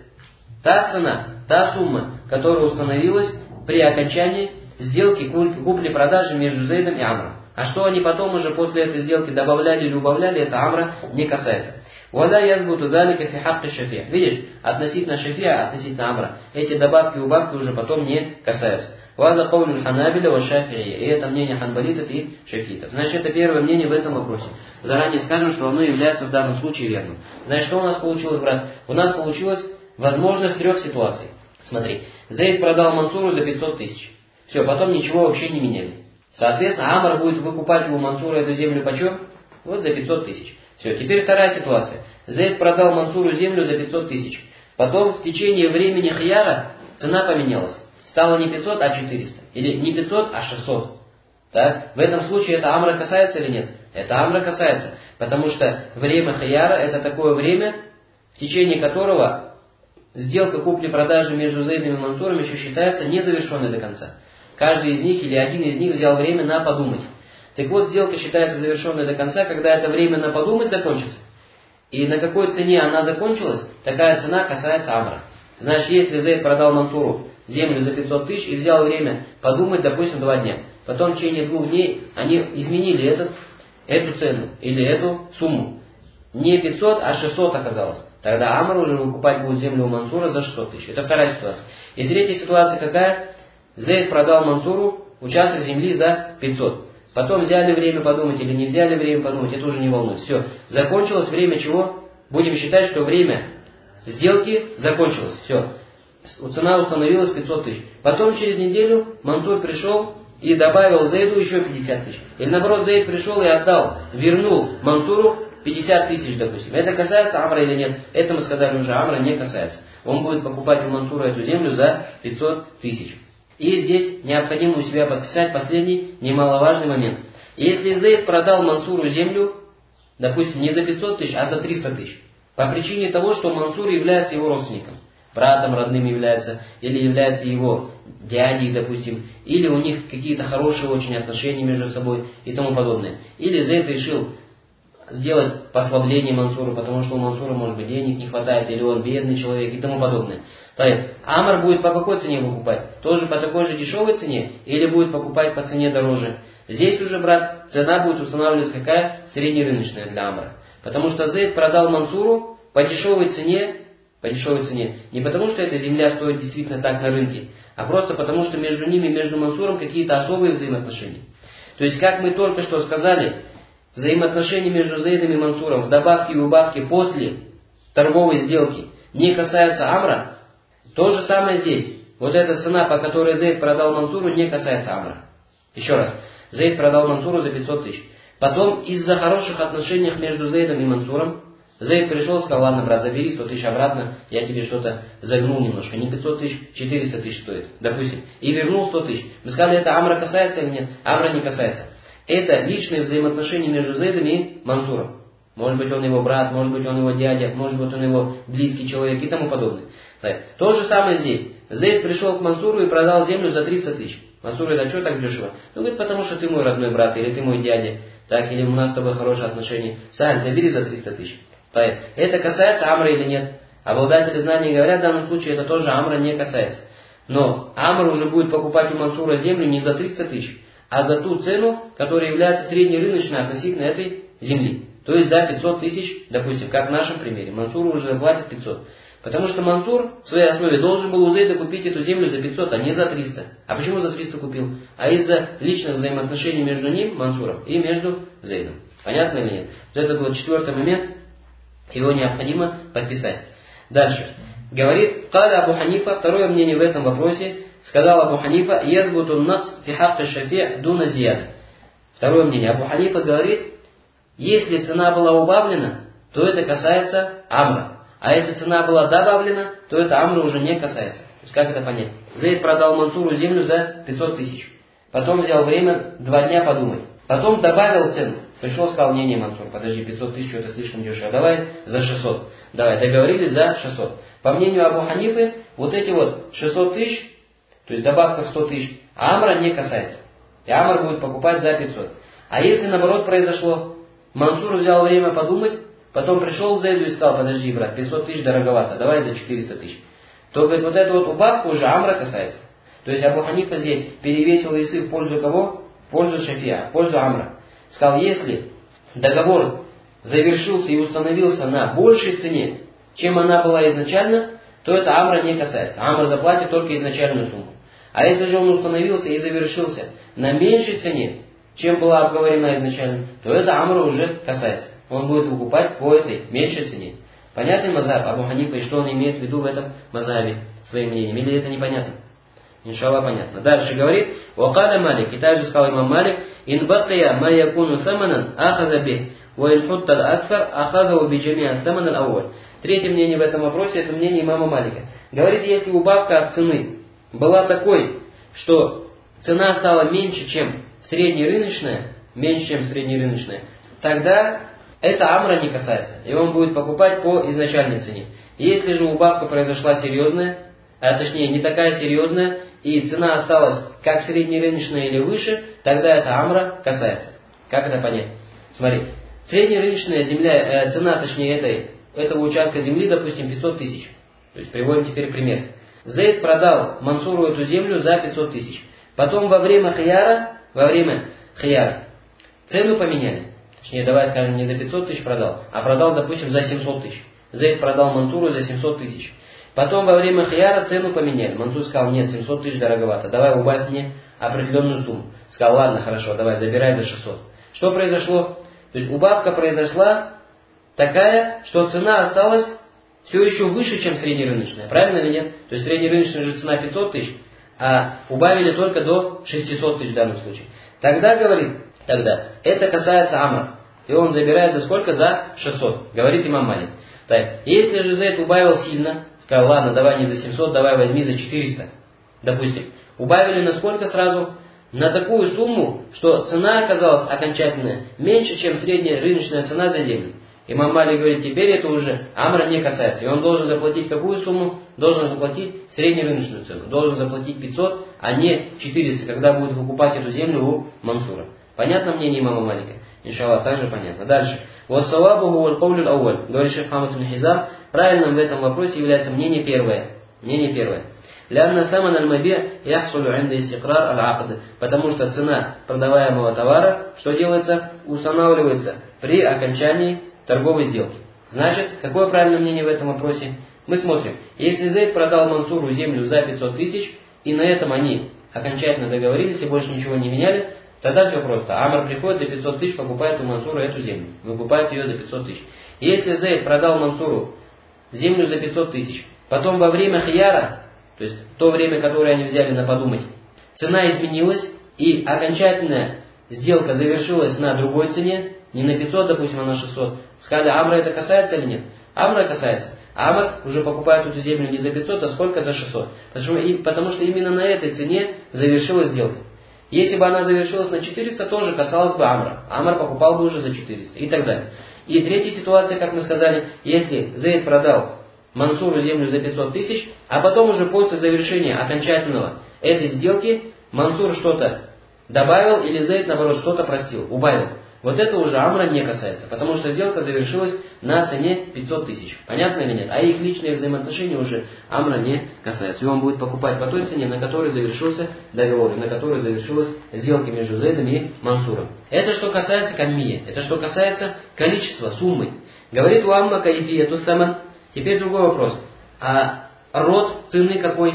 та цена, та сумма, которая установилась при окончании сделки купли-продажи между Зейдом и Амром. А что они потом уже после этой сделки добавляли или убавляли, это Амра не касается. Вада язбуту залика фи хакки шафия. Видишь, относительно шафия, относительно Амра, эти добавки и убавки уже потом не касаются. Вада каулю ханабиля ва шафия. И это мнение ханбалитов и шафитов. Значит, это первое мнение в этом вопросе. Заранее скажем, что оно является в данном случае верным. Значит, что у нас получилось, брат? У нас получилась возможность трех ситуаций. Смотри, Зейд продал Мансуру за пятьсот тысяч. Все, потом ничего вообще не меняли. Соответственно, Амр будет выкупать у Мансура эту землю почем? Вот за пятьсот тысяч. Все, теперь вторая ситуация. Зейд продал Мансуру землю за пятьсот тысяч. Потом в течение времени хияра цена поменялась. Стало не пятьсот, а четыреста. Или не пятьсот, а шестьсот. Так? В этом случае это Амра касается или нет? Это Амра касается. Потому что время хияра это такое время, в течение которого сделка купли-продажи между Зейдом и Мансуром еще считается незавершенной до конца. Каждый из них или один из них взял время на подумать. Так вот, сделка считается завершенной до конца, когда это время на подумать закончится. И на какой цене она закончилась, такая цена касается Амра. Значит, если Зейд продал Мансуру землю за пятьсот тысяч и взял время подумать, допустим, два дня. Потом в течение двух дней они изменили этот, эту цену или эту сумму. Не пятьсот, а шестьсот оказалось. Тогда Амр уже выкупать будет землю у Мансура за шестьсот тысяч. Это вторая ситуация. И третья ситуация какая? Зейд продал Мансуру участок земли за пятьсот. Потом взяли время подумать или не взяли время подумать, это уже не волнует. Все, закончилось время чего? Будем считать, что время сделки закончилось. Все, цена установилась пятьсот тысяч. Потом через неделю Мансур пришел и добавил Зейду еще пятьдесят тысяч. Или наоборот, Зейд пришел и отдал, вернул Мансуру пятьдесят тысяч, допустим. Это касается Амра или нет? Это мы сказали уже, Амра не касается. Он будет покупать у Мансура эту землю за пятьсот тысяч. И здесь необходимо у себя подписать последний немаловажный момент. Если Зейд продал Мансуру землю, допустим, не за пятьсот тысяч, а за триста тысяч, по причине того, что Мансур является его родственником, братом родным является, или является его дядей, допустим, или у них какие-то хорошие очень отношения между собой и тому подобное. Или Зейд решил сделать послабление Мансуру, потому что у Мансура, может быть, денег не хватает, или он бедный человек и тому подобное. То есть, Амр будет по какой цене выкупать? Тоже по такой же дешевой цене? Или будет покупать по цене дороже? Здесь уже, брат, цена будет устанавливаться какая? Среднерыночная для Амра. Потому что Зейд продал Мансуру по дешевой цене, по дешевой цене. Не потому что эта земля стоит действительно так на рынке, а просто потому что между ними, между Мансуром какие-то особые взаимоотношения. То есть, как мы только что сказали, взаимоотношения между Зейдом и Мансуром в добавке и убавке после торговой сделки не касаются Амра, то же самое здесь. Вот эта цена, по которой Зейд продал Мансуру, не касается Амра. Еще раз. Зейд продал Мансуру за пятьсот тысяч. Потом из-за хороших отношений между Зейдом и Мансуром Зейд пришел и сказал: ладно, брат, забери сто тысяч обратно, я тебе что-то загнул немножко. Не пятьсот тысяч, четыреста тысяч стоит, допустим. И вернул сто тысяч. Мы сказали, это Амра касается или нет? Амра не касается. Это личные взаимоотношения между Зейдом и Мансуром. Может быть, он его брат, может быть, он его дядя, может быть, он его близкий человек и тому подобное. То же самое здесь. Зейд пришел к Мансуру и продал землю за триста тысяч. Мансур говорит: а что так дешево? Ну, говорит, потому что ты мой родной брат, или ты мой дядя, так, или у нас с тобой хорошие отношения. Сань, забери за триста тысяч. Это касается Амра или нет? Обладатели знаний говорят, в данном случае это тоже Амра не касается. Но Амр уже будет покупать у Мансура землю не за триста тысяч, а за ту цену, которая является среднерыночной относительно этой земли. То есть за пятьсот тысяч, допустим, как в нашем примере. Мансур уже заплатит пятьсот. Потому что Мансур в своей основе должен был у Зейда купить эту землю за пятьсот, а не за триста. А почему за триста купил? А из-за личных взаимоотношений между ним, Мансуром, и между Зейдом. Понятно или нет? Вот этот вот четвертый момент, его необходимо подписать. Дальше. Говорит, Каля Абу Ханифа, второе мнение в этом вопросе, сказал Абу Ханифа: «Язбутун нац фи хакки шафи' дуна зияда». Второе мнение. Абу Ханифа говорит, если цена была убавлена, то это касается Амра. А если цена была добавлена, то это Амра уже не касается. То есть как это понять? Зейд продал Мансуру землю за пятьсот тысяч. Потом взял время два дня подумать. Потом добавил цену. Пришел, сказал: не, не, Мансур, подожди, пятьсот тысяч, это слишком дешево. Давай за шестьсот. Давай, договорились за шестьсот. По мнению Абу Ханифы, вот эти вот шестьсот тысяч, то есть добавка в сто тысяч, Амра не касается. И Амр будет покупать за пятьсот. А если наоборот произошло, Мансур взял время подумать, потом пришел к Зейду и сказал: подожди, брат, пятьсот тысяч дороговато, давай за четыреста тысяч. То, говорит, вот эту вот убавку уже Амра касается. То есть Абу Ханифа здесь перевесил весы в пользу кого? В пользу Шафия, в пользу Амра. Сказал, если договор завершился и установился на большей цене, чем она была изначально, то это Амра не касается. Амр заплатит только изначальную сумму. А если же он установился и завершился на меньшей цене, чем была обговорена изначально, то это Амра уже касается. Он будет выкупать по этой меньшей цене. Понятный мазхаб Абу Ханифа и что он имеет в виду в этом мазхабе своим мнением? Или это непонятно? Иншаллах, понятно. Дальше говорит: «Вакаля Малик». И также сказал имам Малик: «Ин бакия ма якуну саманан ахаза бих, ва ин хуттал акфар ахаза биджамиа саман ал-ауаль». Третье мнение в этом вопросе — это мнение имама Малика. Говорит, если убавка от цены была такой, что цена стала меньше, чем среднерыночная, меньше, чем среднерыночная, тогда это Амра не касается, и он будет покупать по изначальной цене. Если же убавка произошла серьезная, а точнее не такая серьезная, и цена осталась как среднерыночная или выше, тогда это Амра касается. Как это понять? Смотри, среднерыночная земля, э, цена, точнее этой, этого участка земли, допустим, пятьсот тысяч. То есть приводим теперь пример. Зейд продал Мансуру эту землю за пятьсот тысяч. Потом во время хияра, во время хияра цену поменяли. Точнее, давай скажем, не за пятьсот тысяч продал, а продал, допустим, за семьсот тысяч. Зейд продал Мансуру за семьсот тысяч. Потом во время хияра цену поменяли. Мансур сказал: нет, семьсот тысяч дороговато, давай убавь мне определенную сумму. Сказал: ладно, хорошо, давай забирай за шестьсот. Что произошло? То есть убавка произошла такая, что цена осталась все еще выше, чем среднерыночная. Правильно или нет? То есть среднерыночная же цена пятьсот тысяч, а убавили только до шестисот тысяч в данном случае. Тогда, говорит, тогда это касается Амра. И он забирает за сколько? За шестьсот. Говорит имам Малик. Так, если же Зейд убавил сильно, сказал: ладно, давай не за семьсот, давай возьми за четыреста. Допустим. Убавили на сколько сразу? На такую сумму, что цена оказалась окончательная меньше, чем средняя рыночная цена за землю. Имам Малик говорит, теперь это уже Амра не касается. И он должен заплатить какую сумму? Должен заплатить среднерыночную цену. Должен заплатить пятьсот, а не четыреста, когда будет выкупать эту землю у Мансура. Понятно мнение имама Малика? Иншаллах, также понятно. Дальше. «Вассавабуху валь каулю ал-ауаль». Говорит шейх Хамад ибн Хизам, правильным в этом вопросе является мнение первое. Мнение первое. «Лянна саман аль-маби' яхсулю инда истикрар аль-акд». Потому что цена продаваемого товара, что делается? Устанавливается при окончании торговой сделки. Значит, какое правильное мнение в этом вопросе? Мы смотрим. Если Зейд продал Мансуру землю за пятьсот тысяч, и на этом они окончательно договорились и больше ничего не меняли, тогда все просто. Амр приходит за пятьсот тысяч, покупает у Мансура эту землю. Выкупает ее за пятьсот тысяч. Если Зейд продал Мансуру землю за пятьсот тысяч, потом во время хияра, то есть то время, которое они взяли на подумать, цена изменилась, и окончательная сделка завершилась на другой цене, не на пятьсот, допустим, а на шестьсот. Сказали, Амра это касается или нет? Амра касается. Амр уже покупает эту землю не за пятьсот, а сколько? За шестьсот. Потому, потому что именно на этой цене завершилась сделка. Если бы она завершилась на четыреста, тоже касалась бы Амра. Амр покупал бы уже за четыреста и так далее. И третья ситуация, как мы сказали, если Зейд продал Мансуру землю за пятьсот тысяч, а потом уже после завершения окончательного этой сделки Мансур что-то добавил или Зейд, наоборот, что-то простил, убавил. Вот это уже Амра не касается, потому что сделка завершилась на цене пятьсот тысяч. Понятно или нет? А их личные взаимоотношения уже Амра не касается. И он будет покупать по той цене, на которой завершился договор, и на которой завершилась сделка между Зейдом и Мансуром. Это что касается каммия, это что касается количества, суммы. Говорит Уамма кайфияту саман. Теперь другой вопрос. А род цены какой?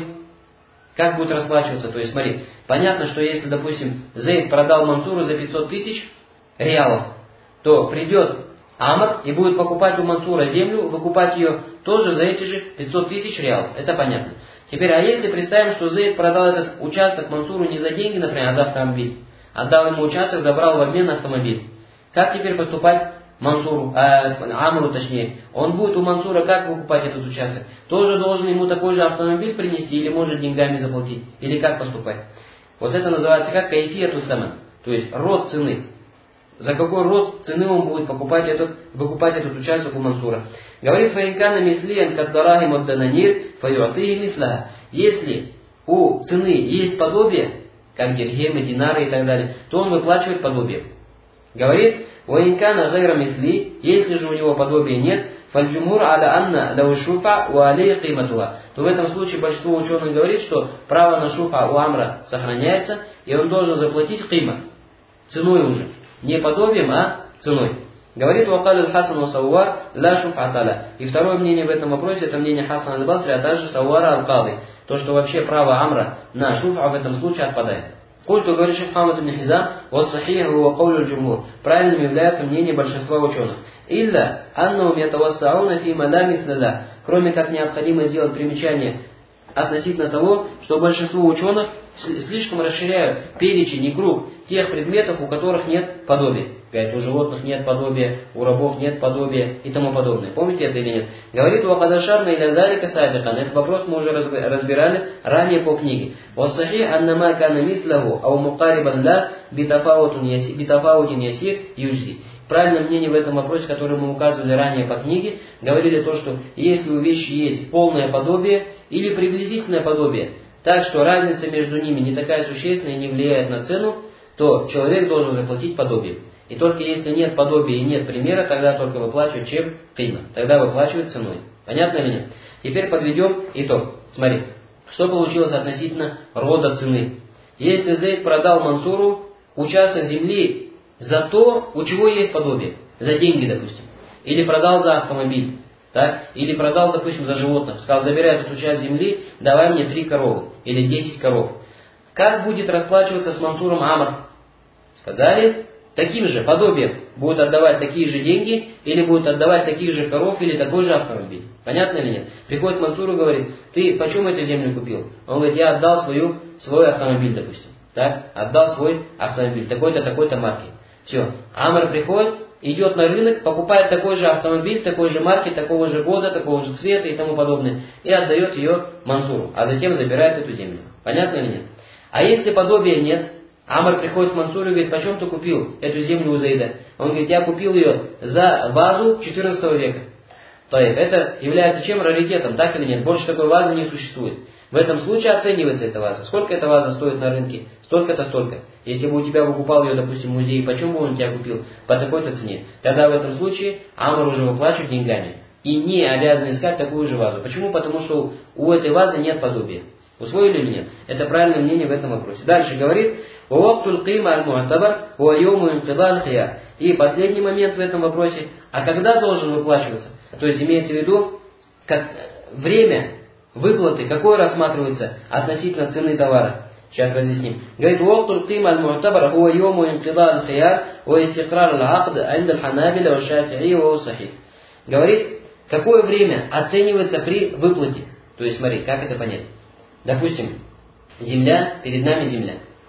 Как будет расплачиваться? То есть смотри, понятно, что если, допустим, Зейд продал Мансуру за пятьсот тысяч реалов, то придет Амр и будет покупать у Мансура землю, выкупать ее тоже за эти же пятьсот тысяч реалов. Это понятно. Теперь, а если представим, что Зейд продал этот участок Мансуру не за деньги, например, а за автомобиль, отдал ему участок, забрал в обмен на автомобиль. Как теперь поступать Мансуру, э, Амру точнее? Он будет у Мансура как выкупать этот участок? Тоже должен ему такой же автомобиль принести или может деньгами заплатить? Или как поступать? Вот это называется как кайфияту саман, то есть род цены. За какой род цены он будет покупать этот, выкупать этот участок у Мансура? Говорит, фаинкана мислиен каддарахи маддананир фаюатыхи мисла. Если у цены есть подобие, как дирхемы, динары и так далее, то он выплачивает подобие. Говорит, ваинкана гайра мисли, если же у него подобия нет, фальджумур аля анна лау шуфа ва алей киматуа, то в этом случае большинство ученых говорит, что право на шуфа у Амра сохраняется, и он должен заплатить кима, ценой уже. Не подобием, а ценой. Говорит Вакаль Хасан ва Сауар ла шуфаталя. И второе мнение в этом вопросе, это мнение Хасана аль-Басри, а также Сауара аль-Кады. То, что вообще право Амра на шуфа в этом случае отпадает. Культу говорит Шейх Хамад ибн Хизам, вассахих ва каулю джумхур. Правильным является мнение большинства ученых. Илля аннахум ятавассауна фи ма ла мисля ла. Кроме как необходимо сделать примечание относительно того, что большинство ученых слишком расширяют перечень и круг тех предметов, у которых нет подобия. Говорит, у животных нет подобия, у рабов нет подобия и тому подобное. Помните это или нет? Говорит, вакадашарна или далика сабикан. Этот вопрос мы уже разбирали ранее по книге. Вассахи аннама кана мислаху ау мукарибан ла битафаутин ясир южзи. Правильное мнение в этом вопросе, которое мы указывали ранее по книге, говорили то, что если у вещи есть полное подобие или приблизительное подобие, так что разница между ними не такая существенная и не влияет на цену, то человек должен заплатить подобие. И только если нет подобия и нет примера, тогда только выплачивают чем? Кима. Тогда выплачивают ценой. Понятно или нет? Теперь подведем итог. Смотри, что получилось относительно рода цены. Если Зейд продал Мансуру участок земли за то, у чего есть подобие, за деньги, допустим, или продал за автомобиль, так? Или продал, допустим, за животных, сказал, забирай эту часть земли, давай мне три коровы или десять коров. Как будет расплачиваться с Мансуром Амр? Сказали, таким же подобием будет отдавать такие же деньги, или будет отдавать таких же коров, или такой же автомобиль. Понятно или нет? Приходит Мансур и говорит, ты почем эту землю купил? Он говорит, я отдал свою, свой автомобиль, допустим. Так? Отдал свой автомобиль, такой-то, такой-то марки. Все. Амр приходит, идет на рынок, покупает такой же автомобиль, такой же марки, такого же года, такого же цвета и тому подобное, и отдает ее Мансуру, а затем забирает эту землю. Понятно или нет? А если подобия нет, Амр приходит к Мансуру и говорит, почем ты купил эту землю у Зейда? Он говорит, я купил ее за вазу четырнадцатого века. То есть это является чем? Раритетом, так или нет? Больше такой вазы не существует. В этом случае оценивается эта ваза. Сколько эта ваза стоит на рынке? Столько-то, столько. Если бы у тебя выкупал ее, допустим, в музее, почем бы он у тебя купил? По такой-то цене. Тогда в этом случае Амр уже выплачивает деньгами. И не обязан искать такую же вазу. Почему? Потому что у этой вазы нет подобия. Усвоили или нет? Это правильное мнение в этом вопросе. Дальше говорит, и последний момент в этом вопросе, а когда должен выплачиваться? То есть имеется в виду, как время выплаты, какое рассматривается относительно цены товара. Сейчас разъясним. Говорит, وقت القيمة المعتبر هو يوم انقضاء الخيار واستقرار العقد عند الحنابلة والشافعي وهو صحيح. Говорит, какое время оценивается при выплате. То есть смотри, как это понять. Допустим, земля, перед нами земля.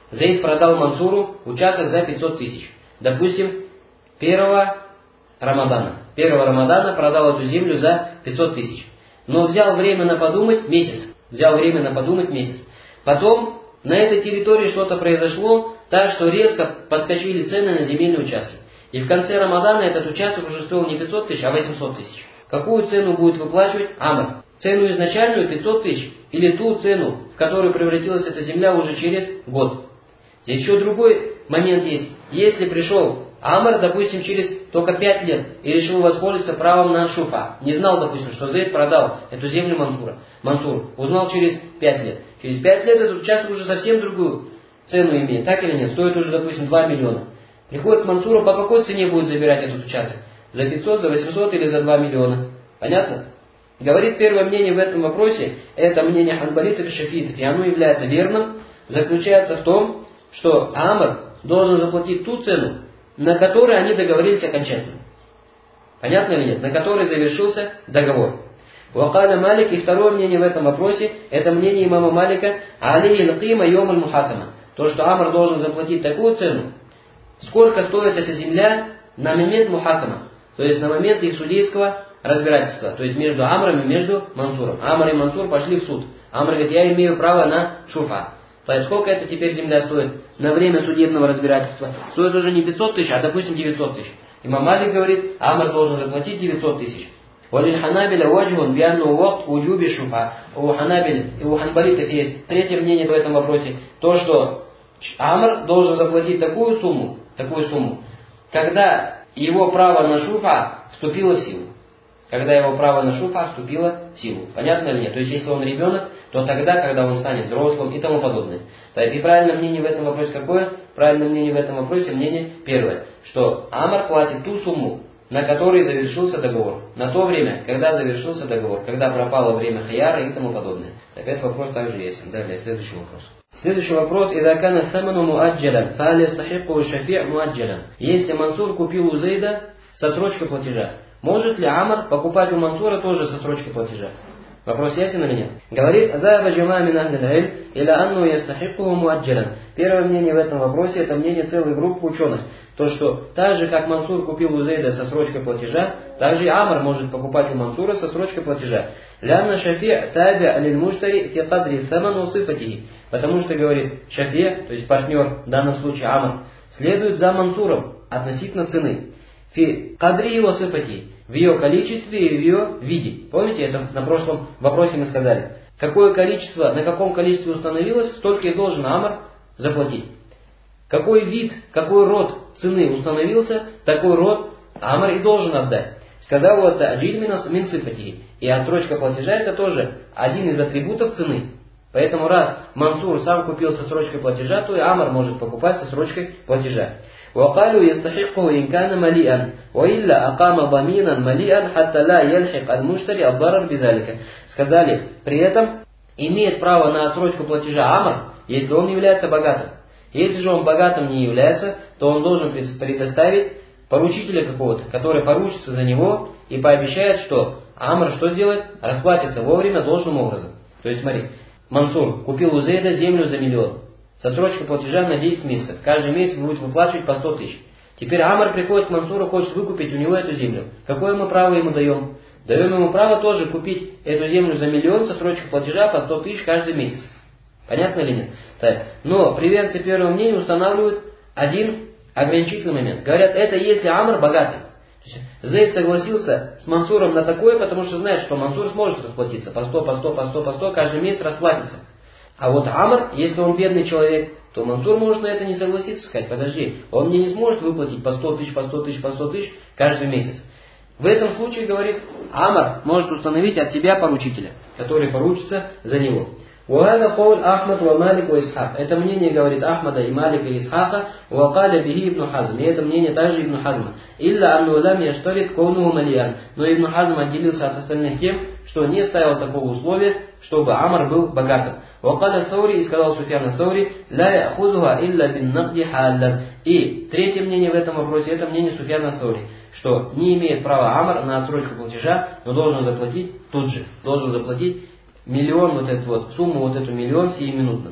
Зейд продал Мансуру участок за пятьсот тысяч. Допустим, первого Рамадана. Первого Рамадана продал эту землю за пятьсот тысяч. Но взял время на подумать месяц. Взял время на подумать месяц. Потом на этой территории что-то произошло, так что резко подскочили цены на земельные участки. И в конце Рамадана этот участок уже стоил не пятьсот тысяч, а восемьсот тысяч. Какую цену будет выплачивать Амр? Цену изначальную пятьсот тысяч или ту цену, в которую превратилась эта земля уже через год? Здесь еще другой момент есть. Если пришел Амр, допустим, через только пять лет и решил воспользоваться правом на шуфа, не знал, допустим, что Зейд продал эту землю Мансура, Мансур, узнал через пять лет. Через пять лет этот участок уже совсем другую цену имеет, так или нет? Стоит уже, допустим, два миллиона. Приходит к Мансуру, по какой цене будет забирать этот участок? За пятьсот, за восемьсот или за два миллиона? Понятно? Говорит, первое мнение в этом вопросе, это мнение ханбалитов и шафитов, и оно является верным, заключается в том, что Амр должен заплатить ту цену, на которой они договорились окончательно. Понятно или нет? На которой завершился договор. Вакаля Малик, и второе мнение в этом вопросе, это мнение имама Малика, алейхи лкима йом аль-мухакама. То, что Амр должен заплатить такую цену, сколько стоит эта земля на момент мухакама, то есть на момент их судейского разбирательства, то есть между Амром и между Мансуром. Амр и Мансур пошли в суд. Амр говорит, я имею право на шуфа. То есть сколько это теперь земля стоит на время судебного разбирательства? Стоит уже не пятьсот тысяч, а допустим девятьсот тысяч. Имам Малик говорит, Амр должен заплатить девятьсот тысяч. Валиль ханабиля ваджгун бианну вахт уджуби шуфа. У ханабиль и у ханбалитов есть третье мнение в этом вопросе. То, что Амр должен заплатить такую сумму, такую сумму, когда его право на шуфа вступило в силу. Когда его право на шуфа вступило в силу. Понятно или нет? То есть, если он ребенок, то тогда, когда он станет взрослым и тому подобное. И правильное мнение в этом вопросе какое? Правильное мнение в этом вопросе, мнение первое. Что Амр платит ту сумму, на которой завершился договор. На то время, когда завершился договор. Когда пропало время хаяра и тому подобное. Этот вопрос также ясен. Далее, следующий вопрос. Следующий вопрос. «Ида кана саману муаджалян, фали ястахикку шафи' муаджалян». Если Мансур купил у Зейда со срочкой платежа, может ли Амр покупать у Мансура тоже со срочкой платежа? Вопрос ясен или нет? Говорит, «Заба джама мин ахли аль-илм, иля анну ястахиккуху муаджалян». Первое мнение в этом вопросе, это мнение целой группы ученых. То, что так же, как Мансур купил у Зейда со срочкой платежа, так же и Амр может покупать у Мансура со срочкой платежа. «Лянна шафи' таби аль-муштари фи кадри саман ва сифатихи». Потому что, говорит, шафи', то есть партнер, в данном случае Амр, следует за Мансуром относительно цены. Фи кадри ва сифатихи. В ее количестве и в ее виде. Помните, это на прошлом вопросе мы сказали. Какое количество, на каком количестве установилось, столько и должен Амр заплатить. Какой вид, какой род цены установился, такой род Амр и должен отдать. Сказал вот аджиль мин сифатихи. И отсрочка платежа это тоже один из атрибутов цены. Поэтому раз Мансур сам купил со срочкой платежа, то и Амр может покупать со срочкой платежа. وقالوا يستحقه إن كان مليئا وإلا أقام ضمينا مليئا حتى لا يلحق المشتري الضرر بذلك. Сказали, при этом имеет право на отсрочку платежа Амр, если он является богатым. Если же он богатым не является, то он должен предоставить поручителя какого-то, который поручится за него и пообещает, что Амр что сделает? Расплатится вовремя должным образом. То есть смотри, Мансур купил у Зейда землю за миллион. Со срочкой платежа на десять месяцев. Каждый месяц будет выплачивать по сто тысяч. Теперь Амр приходит к Мансуру, хочет выкупить у него эту землю. Какое мы право ему даем? Даем ему право тоже купить эту землю за миллион со срочкой платежа по сто тысяч каждый месяц. Понятно или нет? Так. Но преверцы первого мнения устанавливают один ограничительный момент. Говорят, это если Амр богатый. Зейд согласился с Мансуром на такое, потому что знает, что Мансур сможет расплатиться. По сто, по сто, по сто, по сто, каждый месяц расплатится. А вот Амр, если он бедный человек, то Мансур может на это не согласиться, сказать, подожди, он мне не сможет выплатить по сто тысяч, по сто тысяч, по сто тысяч каждый месяц. В этом случае, говорит, Амр может установить от себя поручителя, который поручится за него. وهذا قول أحمد ومالك وإسحاق. Это мнение, говорит, Ахмада и Малика и Исхака. وقال به ابن حزم. И это мнение также Ибн Хазма. إلا أنه لم يشترط كونه مليان. Но Ибн Хазм отделился от остальных тем, что не ставил такого условия, чтобы Амр был богатым. وقال الثوري, и сказал Суфьян ас-Саури, لا يأخذها إلا بالنقد حالا. И третье мнение в этом вопросе, это мнение Суфьяна ас-Саури, что не имеет права Амр на отсрочку платежа, но должен заплатить тут же, должен заплатить миллион, вот эту вот сумму, вот эту миллион сиюминутно.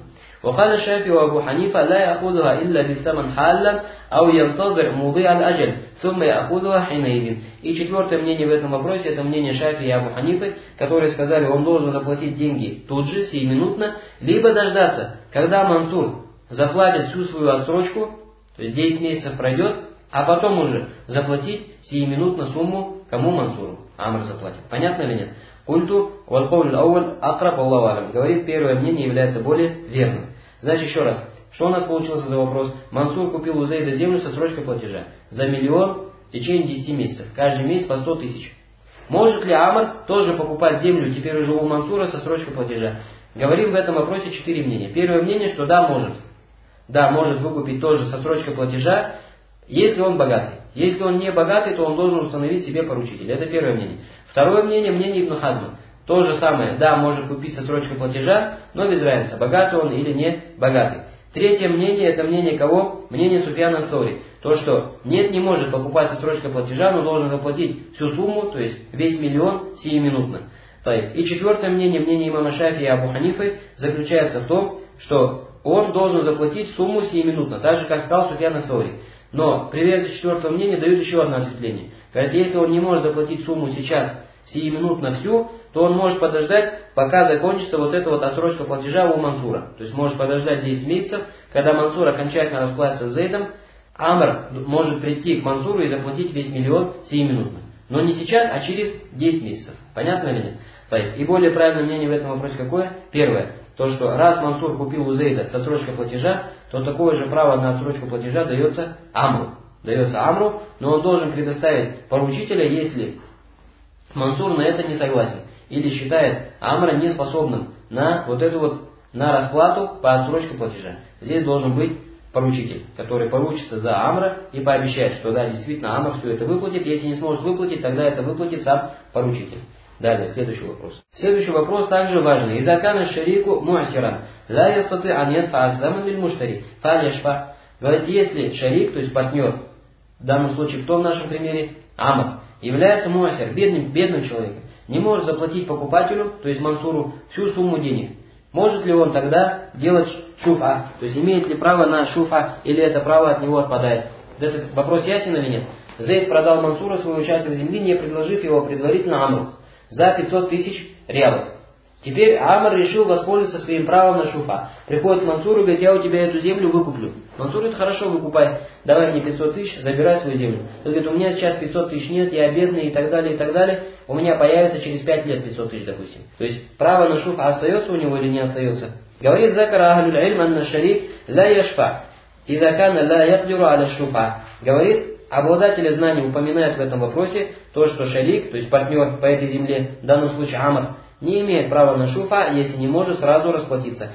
وقال الشافعي وأبو حنيفة لا يأخذها إلا بثمن حالا أو ينتظر مضيع الأجل ثم يأخذها حينئذ. И четвертое мнение в этом вопросе, это мнение Шафии и Абу Ханифы, которые сказали, он должен заплатить деньги тут же, сиюминутно, либо дождаться, когда Мансур заплатит всю свою отсрочку, то есть десять месяцев пройдет, а потом уже заплатить сиюминутно сумму кому? Мансуру. Амр заплатит. Понятно или нет? Культу валкауль ауаль акраб Аллаху алям. Говорит, первое мнение является более верным. Значит, еще раз. Что у нас получился за вопрос? Мансур купил у Зейда землю со срочкой платежа. За миллион в течение десяти месяцев. Каждый месяц по сто тысяч. Может ли Амр тоже покупать землю теперь уже у Мансура со срочкой платежа? Говорим в этом вопросе четыре мнения. Первое мнение, что да, может. Да, может выкупить тоже со срочкой платежа, если он богатый. Если он не богатый, то он должен установить себе поручителя. Это первое мнение. Второе мнение, мнение Ибн Хазма. То же самое, да, может купить со срочкой платежа, но без разницы, богатый он или не богатый. Третье мнение, это мнение кого? Мнение Суфьяна ас-Саури. То, что нет, не может покупать со срочкой платежа, но должен заплатить всю сумму, то есть весь миллион сиюминутно. И четвертое мнение, мнение имама Шафии и Абу Ханифы, заключается в том, что он должен заплатить сумму сиюминутно, так же, как сказал Суфьян ас-Саури. Но приверженцы четвертого мнения дают еще одно ответвление. Говорят, если он не может заплатить сумму сейчас сиюминутно всю, то он может подождать, пока закончится вот эта вот отсрочка платежа у Мансура. То есть может подождать десять месяцев, когда Мансур окончательно расплатится с Зейдом, Амр может прийти к Мансуру и заплатить весь миллион сиюминутно. Но не сейчас, а через десять месяцев. Понятно или нет? И более правильное мнение в этом вопросе какое? Первое. То, что раз Мансур купил у Зейда со срочкой платежа, то такое же право на отсрочку платежа дается Амру. Дается Амру, но он должен предоставить поручителя, если Мансур на это не согласен. Или считает Амра неспособным на вот эту вот, на расплату по отсрочке платежа. Здесь должен быть поручитель, который поручится за Амра и пообещает, что да, действительно Амр все это выплатит. Если не сможет выплатить, тогда это выплатит сам поручитель. Далее, следующий вопрос. Следующий вопрос также важный. Изакана шарику муасиран. Ла ястаты ан ядфа аззаман лиль муштари. Фаль яшфа. Говорит, если шарик, то есть партнер, в данном случае кто в нашем примере? Амр, является муасир, бедным, бедным человеком, не может заплатить покупателю, то есть Мансуру, всю сумму денег. Может ли он тогда делать шуфа? То есть имеет ли право на шуфа, или это право от него отпадает? Этот вопрос ясен или нет? Зейд продал Мансуру свой участок земли, не предложив его предварительно Амру за пятьсот тысяч реалов. Теперь Амр решил воспользоваться своим правом на шуфа. Приходит к Мансуру и говорит, я у тебя эту землю выкуплю. Мансур говорит, хорошо, выкупай, давай мне пятьсот тысяч, забирай свою землю. Он говорит, у меня сейчас пятьсот тысяч нет, я бедный и так далее, и так далее. У меня появится через пять лет пятьсот тысяч, допустим. То есть право на шуфа остается у него или не остается? Говорит, закара ахлюль ильм анна шарик ла яшфа, иза кана ла якдиру аля шуфа. Говорит, обладатели знаний упоминают в этом вопросе то, что шарик, то есть партнер по этой земле, в данном случае Амр, не имеет права на шуфа, если не может сразу расплатиться.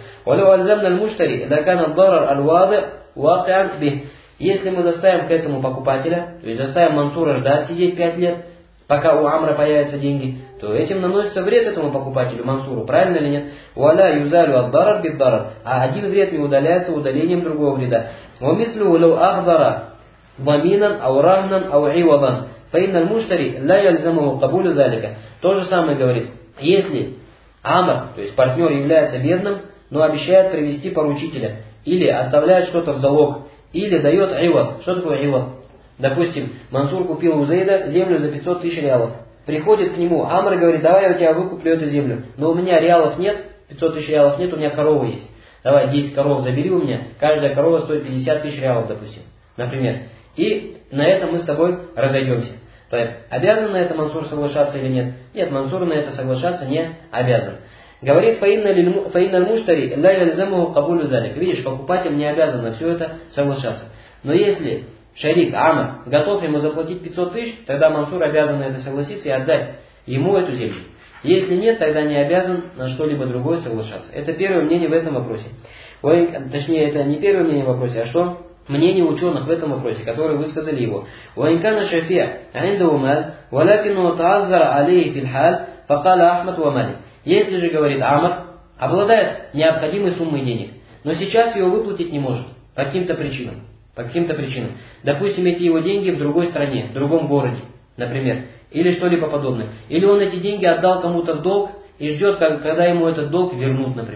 Если мы заставим к этому покупателя, то есть заставим Мансура ждать, сидеть пять лет, пока у Амра появятся деньги, то этим наносится вред этому покупателю, Мансуру, правильно или нет? А один вред не удаляется удалением другого вреда. То же самое говорит. Если Амр, то есть партнер, является бедным, но обещает привести поручителя, или оставляет что-то в залог, или дает ивад. Что такое ивад? Допустим, Мансур купил у Зейда землю за пятьсот тысяч реалов. Приходит к нему Амр и говорит, давай я у тебя выкуплю эту землю. Но у меня реалов нет, пятьсот тысяч реалов нет, у меня корова есть. Давай десять коров забери у меня, каждая корова стоит пятьдесят тысяч реалов, допустим. Например. И на этом мы с тобой разойдемся. То есть, обязан на это Мансур соглашаться или нет? Нет, Мансур на это соглашаться не обязан. Говорит, фаинналь муштари ла яльзамуху кабулю залик. Видишь, покупатель не обязан на все это соглашаться. Но если шарик, Амр, готов ему заплатить пятьсот тысяч, тогда Мансур обязан на это согласиться и отдать ему эту землю. Если нет, тогда не обязан на что-либо другое соглашаться. Это первое мнение в этом вопросе. Ой, точнее, это не первое мнение в вопросе, а что? Мнение ученых в этом вопросе, которые высказали его. وإن شفيع عنده مال ولكنه تعذر عليه في الحال فقال أحمد ومالك. Если же, говорит Амр, обладает необходимой суммой денег, но сейчас его выплатить не может по каким-то причинам. По каким-то причинам. Допустим, эти его деньги в другой стране, в другом городе, например, или что-либо подобное. Или он эти деньги отдал кому-то в долг и ждет, когда ему этот долг вернут, например.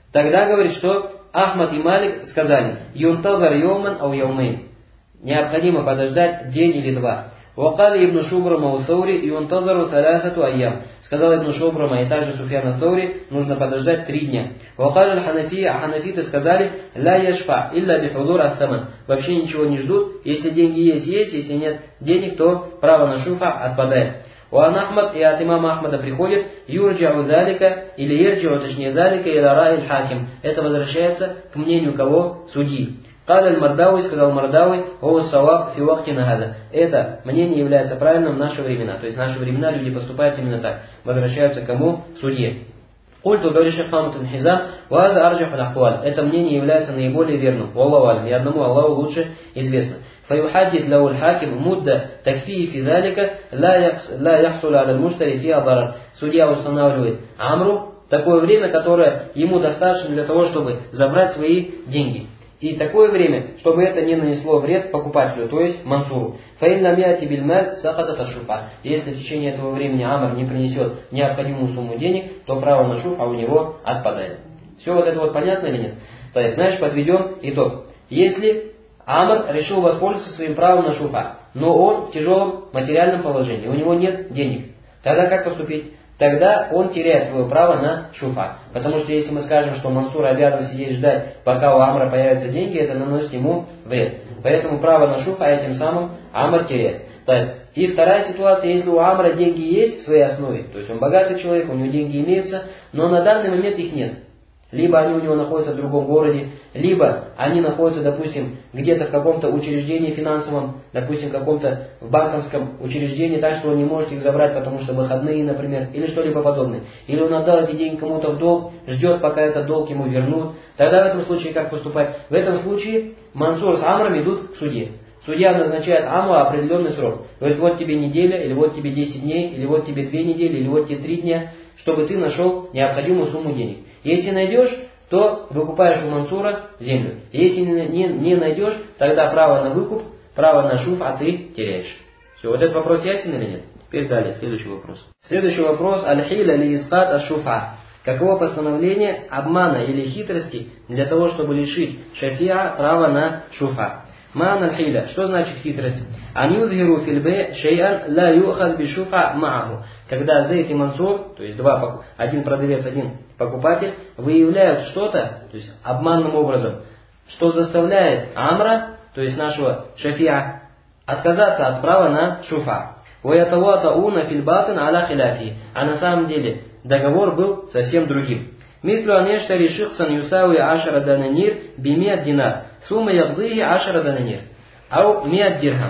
Тогда говорит, что Ахмад и Малик сказали: «Юнтазар йоман ау яумейн». Необходимо подождать день или два. «Вакали ибн Шубрама у Саури юнтазару салясату айям». Сказал ибн Шубрама и также Суфьян ас-Саури, нужно подождать три дня. «Вакали аль-Ханафия», а ханафиты сказали: «Ля яшфа илля бихудур ас-саман». Вообще ничего не ждут, если деньги есть, есть, если нет денег, то право на шуфа отпадает. Уан Ахмад, и от имама Ахмада приходит: «Юрджау залика», или «Ерджау», точнее «залика» или «Ра иль-Хаким». Это возвращается к мнению кого? Судьи. «Каль аль-Мардауи», сказал Мардауи, «О саваб фи вахти нагада». Это мнение является правильным в наши времена. То есть в наши времена люди поступают именно так. Возвращаются к кому? Судье. Культу, говорит шейх Мухаммад ибн Хизам, «Ваза арджах аль-ахваль». Это мнение является наиболее верным. Валлаху алям. И одному Аллаху лучше известно. «Фаюхаддид лау аль-хаким мудда такфии фи залика ла яхсула аля аль-муштари фи абарар». Судья устанавливает Амру такое время, которое ему достаточно для того, чтобы забрать свои деньги. И такое время, чтобы это не нанесло вред покупателю, то есть Мансуру. Фаин лам яти биль маль сахатат аш-шуфа. Если в течение этого времени Амр не принесет необходимую сумму денег, то право на шуфа у него отпадает. Все вот это вот понятно или нет? Так, значит, подведем итог. Если Амр решил воспользоваться своим правом на шуфа, но он в тяжелом материальном положении, у него нет денег, тогда как поступить? Тогда он теряет свое право на шуфа. Потому что если мы скажем, что Мансур обязан сидеть ждать, пока у Амра появятся деньги, это наносит ему вред. Поэтому право на шуфа этим самым Амр теряет. Так. И вторая ситуация, если у Амра деньги есть в своей основе, то есть он богатый человек, у него деньги имеются, но на данный момент их нет. Либо они у него находятся в другом городе, либо они находятся, допустим, где-то в каком-то учреждении финансовом, допустим, в каком-то в банковском учреждении, так что он не может их забрать, потому что выходные, например, или что-либо подобное. Или он отдал эти деньги кому-то в долг, ждет, пока этот долг ему вернут. Тогда в этом случае как поступать? В этом случае Мансур с Амром идут к судье. Судья назначает Амру определенный срок. Говорит, вот тебе неделя, или вот тебе десять дней, или вот тебе две недели, или вот тебе три дня, чтобы ты нашел необходимую сумму денег. Если найдешь, то выкупаешь у Мансура землю. Если не, не найдешь, тогда право на выкуп, право на шуф, а ты теряешь. Все, вот этот вопрос ясен или нет? Теперь далее, следующий вопрос. Следующий вопрос. Аль-хиля ли искат аш-шуфа. Каково постановление обмана или хитрости для того, чтобы лишить шафиа права на шуфа? Маан аль-хиля. Что значит хитрость? Ан юзгиру фил бэй шей'ан ла юхад би шуфа мааху. Когда Зейд и Мансур, то есть два, один продавец, один покупатель, выявляют что-то, то есть обманным образом, что заставляет Амра, то есть нашего шафиа, отказаться от права на шуфа. Уятаватауна фил батин аля хиляфи. А на самом деле договор был совсем другим. Мислю анештари шихсан юсауи ашара дананир бимиат динар. Сумма ябдыхи ашара дананир. Ау миат дирхам.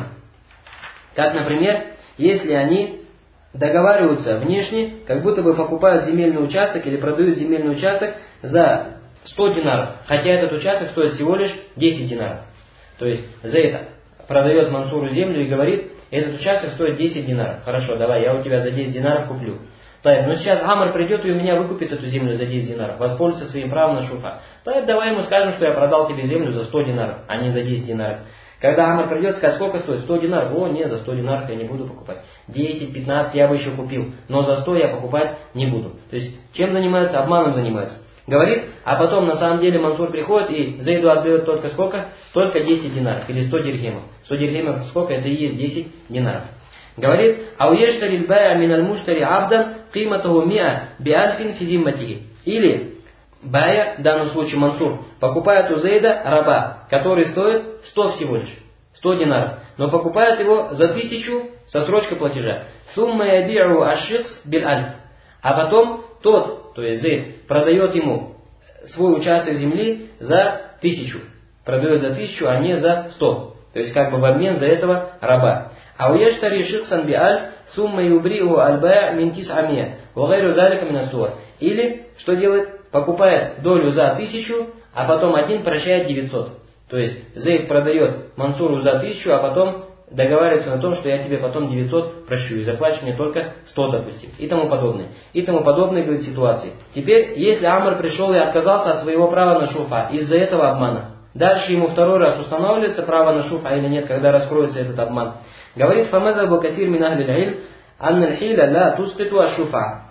Как, например, если они договариваются внешне, как будто бы покупают земельный участок или продают земельный участок за сто динаров, хотя этот участок стоит всего лишь десять динаров. То есть Зейд продает Мансуру землю и говорит, этот участок стоит десять динаров. Хорошо, давай, я у тебя за десять динаров куплю. Так, но сейчас Амр придет и у меня выкупит эту землю за десять динаров, воспользуется своим правом на шуфа. Так, давай ему скажем, что я продал тебе землю за сто динаров, а не за десять динаров. Когда Амр придет, скажет, сколько стоит? сто динаров. О, нет, за сто динаров я не буду покупать. десять, пятнадцать я бы еще купил, но за сто я покупать не буду. То есть, чем занимается? Обманом занимается. Говорит, а потом на самом деле Мансур приходит и Зейду отдает только сколько? Только десять динаров или сто дирхемов. сто дирхемов сколько? Это и есть десять динаров. Говорит, а уештари бая миналь муштари абдан киматаху миа биальфин физимматихи. Или бая, в данном случае Мансур, покупает у Зейда раба, который стоит сто всего лишь, сто динаров, но покупает его за тысячу со срочкой платежа. Сумма яби'у ашикс биль альф. А потом тот, то есть Зейд, продает ему свой участок земли за тысячу. Продает за тысячу, а не за сто. То есть как бы в обмен за этого раба. А уештари шиксан би альф сумма юбриу альбая мин тис'амия. Вагайру залика минасуа. Или, что делает? Покупает долю за тысячу, а потом один прощает девятьсот. То есть Зейд продает Мансуру за тысячу, а потом договаривается на том, что я тебе потом девятьсот прощу и заплачу мне только сто, допустим. И тому подобное. И тому подобные, говорит, ситуации. Теперь, если Амр пришел и отказался от своего права на шуфа из-за этого обмана, дальше ему второй раз устанавливается право на шуфа или нет, когда раскроется этот обман. Говорит, фамазабу касир мин ахлил илм анна аль-хиля ла тускиту аш-шуфа.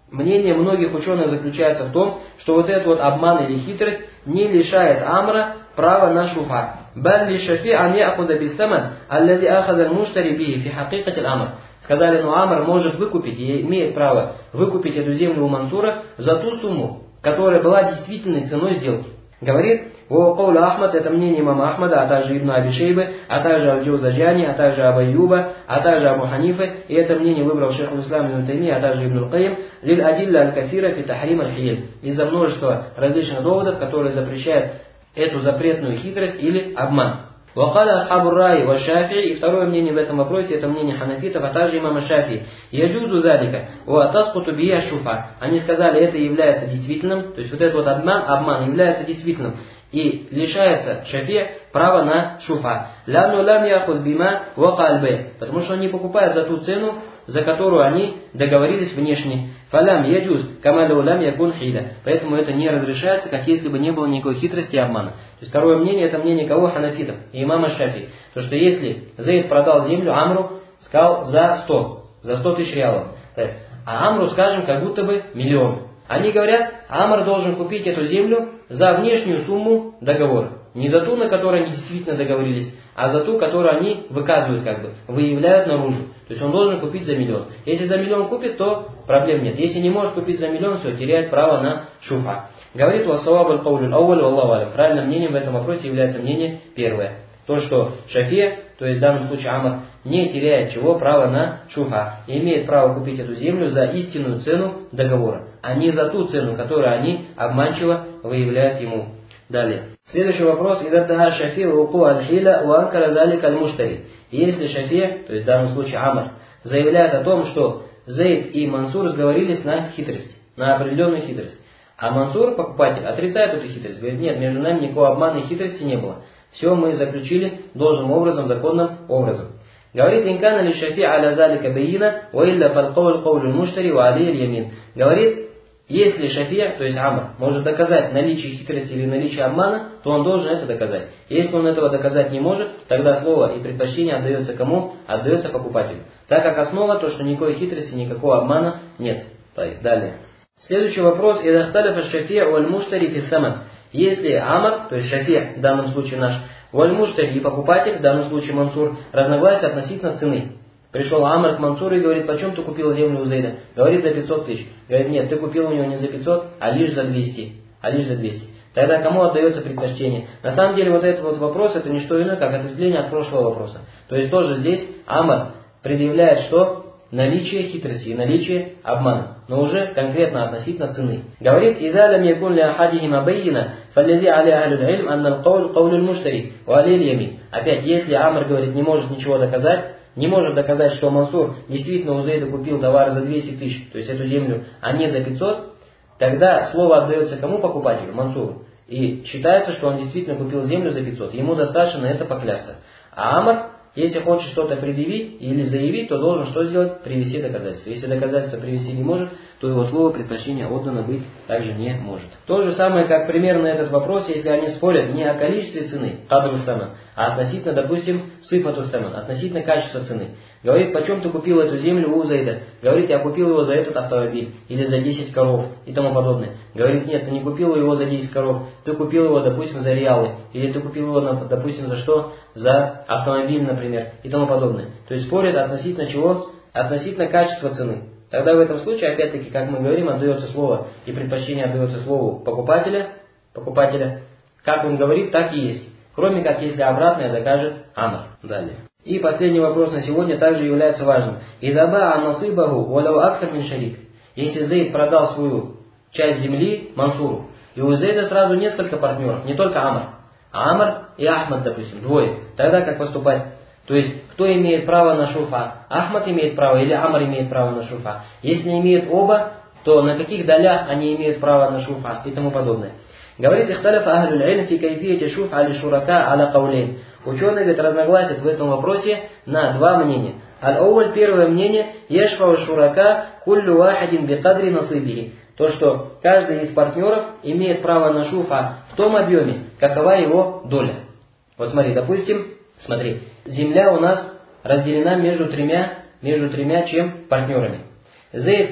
мнение многих ученых заключается в том, что вот этот вот обман или хитрость не лишает Амра права на шуфа. Балли шафи ан яхуда бисаман, аллади ахада аль-муштари биhi фи хакикати аль-амр. Сказали, но Амр может выкупить и имеет право выкупить эту землю у Мансура за ту сумму, которая была действительной ценой сделки. Говорит, о Кауля Ахмад, это мнение имама Ахмада, а также Ибн Аби Шейбы, а также Аль-Джаузаджани, а также Абу Айюба, а также Абу Ханифы, и это мнение выбрал шейх Ислам Ибн Тайми, а также Ибн Аль-Каим, лиль адилля аль-касира фи тахрим аль-хиль, из-за множества различных доводов, которые запрещают эту запретную хитрость или обман. Вакаля асхабу рай ва шафи, и второе мнение в этом вопросе, это мнение ханафитов, а также имама Шафи. Яджузу залика, ва таскуту бия шуфа. Они сказали, это является действительным, то есть вот этот вот обман, обман является действительным. И лишается Шафи права на шуфа. Лямну лям яхуд бима вакальбе, потому что он не покупает за ту цену, за которую они договорились внешне. Фалям яджуз камалю лям якун хида. Поэтому это не разрешается, как если бы не было никакой хитрости и обмана. То есть второе мнение, это мнение кого? Ханафитов и имама Шафи. То, что если Зейд продал землю Амру, сказал за сто, за сто тысяч реалов. А Амру, скажем, как будто бы миллион. Они говорят, Амр должен купить эту землю за внешнюю сумму договора. Не за ту, на которой они действительно договорились, а за ту, которую они выказывают, как бы, выявляют наружу. То есть он должен купить за миллион. Если за миллион купит, то проблем нет. Если не может купить за миллион, все, теряет право на шуфа. Говорит вассаваб аль-каулю аль-ауаль валлаху алям. Правильным мнением в этом вопросе является мнение первое. То, что Шафи, то есть в данном случае Амр, не теряет чего права на шуфа. И имеет право купить эту землю за истинную цену договора, а не за ту цену, которую они обманчиво выявляют ему. Далее. Следующий вопрос. Идаттаха Шафи уку аль-хиля ва анкара залика аль-муштари. Если Шафи, то есть в данном случае Амр, заявляет о том, что Зейд и Мансур сговорились на хитрость, на определенную хитрость, а Мансур, покупатель, отрицает эту хитрость, говорит, нет, между нами никакого обмана и хитрости не было. Все мы заключили должным образом, законным образом. Говорит, инкана ли Шафи аля залика бейина, ва илля фалкауль каулю муштари ва алей ямин. Говорит, если Шафи, то есть Амр, может доказать наличие хитрости или наличие обмана, то он должен это доказать. Если он этого доказать не может, тогда слово и предпочтение отдается кому? Отдается покупателю. Так как основа то, что никакой хитрости, никакого обмана нет. Далее. Следующий вопрос. Идахталифа Шафи валь-муштари фи-саман. Если Амр, то есть Шафи, в данном случае наш, валь-муштари и покупатель, в данном случае Мансур, разногласия относительно цены. Пришел Амр к Мансуру и говорит, почем ты купил землю у Зейда? Говорит, за пятьсот тысяч. Говорит, нет, ты купил у него не за пятьсот, а лишь за двести. А лишь за двести. Тогда кому отдается предпочтение? На самом деле вот этот вот вопрос, это не что иное, как ответвление от прошлого вопроса. То есть тоже здесь Амр предъявляет что? Наличие хитрости и наличие обмана. Но уже конкретно относительно цены. Говорит, «Иза лам якун ля ахадихима байина, фаллази аля ахлюл илм, аннал кауль каулюл муштари, ва алил ямин». Опять, если Амр говорит, не может ничего доказать, не может доказать, что Мансур действительно у Зейда купил товар за двести тысяч, то есть эту землю, а не за пятьсот, тогда слово отдается кому? Покупателю, Мансуру. И считается, что он действительно купил землю за пятьсот. Ему достаточно на это поклясться. А Амр, если хочет что-то предъявить или заявить, то должен что сделать? Привести доказательства. Если доказательства привести не может, то его слово предпочтение отдано быть также не может. То же самое, как пример на этот вопрос, если они спорят не о количестве цены, кадру саман, а относительно, допустим, сыфату саман, относительно качества цены. Говорит, почем ты купил эту землю у Зейда? Говорит, я купил его за этот автомобиль, или за десять коров, и тому подобное. Говорит, нет, ты не купил его за десять коров, ты купил его, допустим, за реалы, или ты купил его, допустим, за что? За автомобиль, например, и тому подобное. То есть спорят относительно чего? Относительно качества цены. Тогда в этом случае, опять-таки, как мы говорим, отдается слово, и предпочтение отдается слову покупателя, покупателя. Как он говорит, так и есть. Кроме как, если обратное докажет Амр. Далее. И последний вопрос на сегодня также является важным. «Идаба анасыбаху валяу аксар мин шарик». Если Зейд продал свою часть земли Мансуру, и у Зейда сразу несколько партнеров, не только Амр, а Амр и Ахмад, допустим, двое, тогда как поступать? То есть, кто имеет право на шуфа? Ахмад имеет право или Амр имеет право на шуфа? Если не имеют оба, то на каких долях они имеют право на шуфа и тому подобное. Говорит, «Ихталяфа ахлюль илм фи кайфияти шуфа али шурака аля каулейн». Ученые ведь разногласят в этом вопросе на два мнения. Аль-Оуль, первое мнение, «Ешфау шурака куллю вахидин бикадри насыбихи». То, что каждый из партнеров имеет право на шуфа в том объеме, какова его доля. Вот смотри, допустим, смотри, земля у нас разделена между тремя, между тремя чем партнерами. Зейд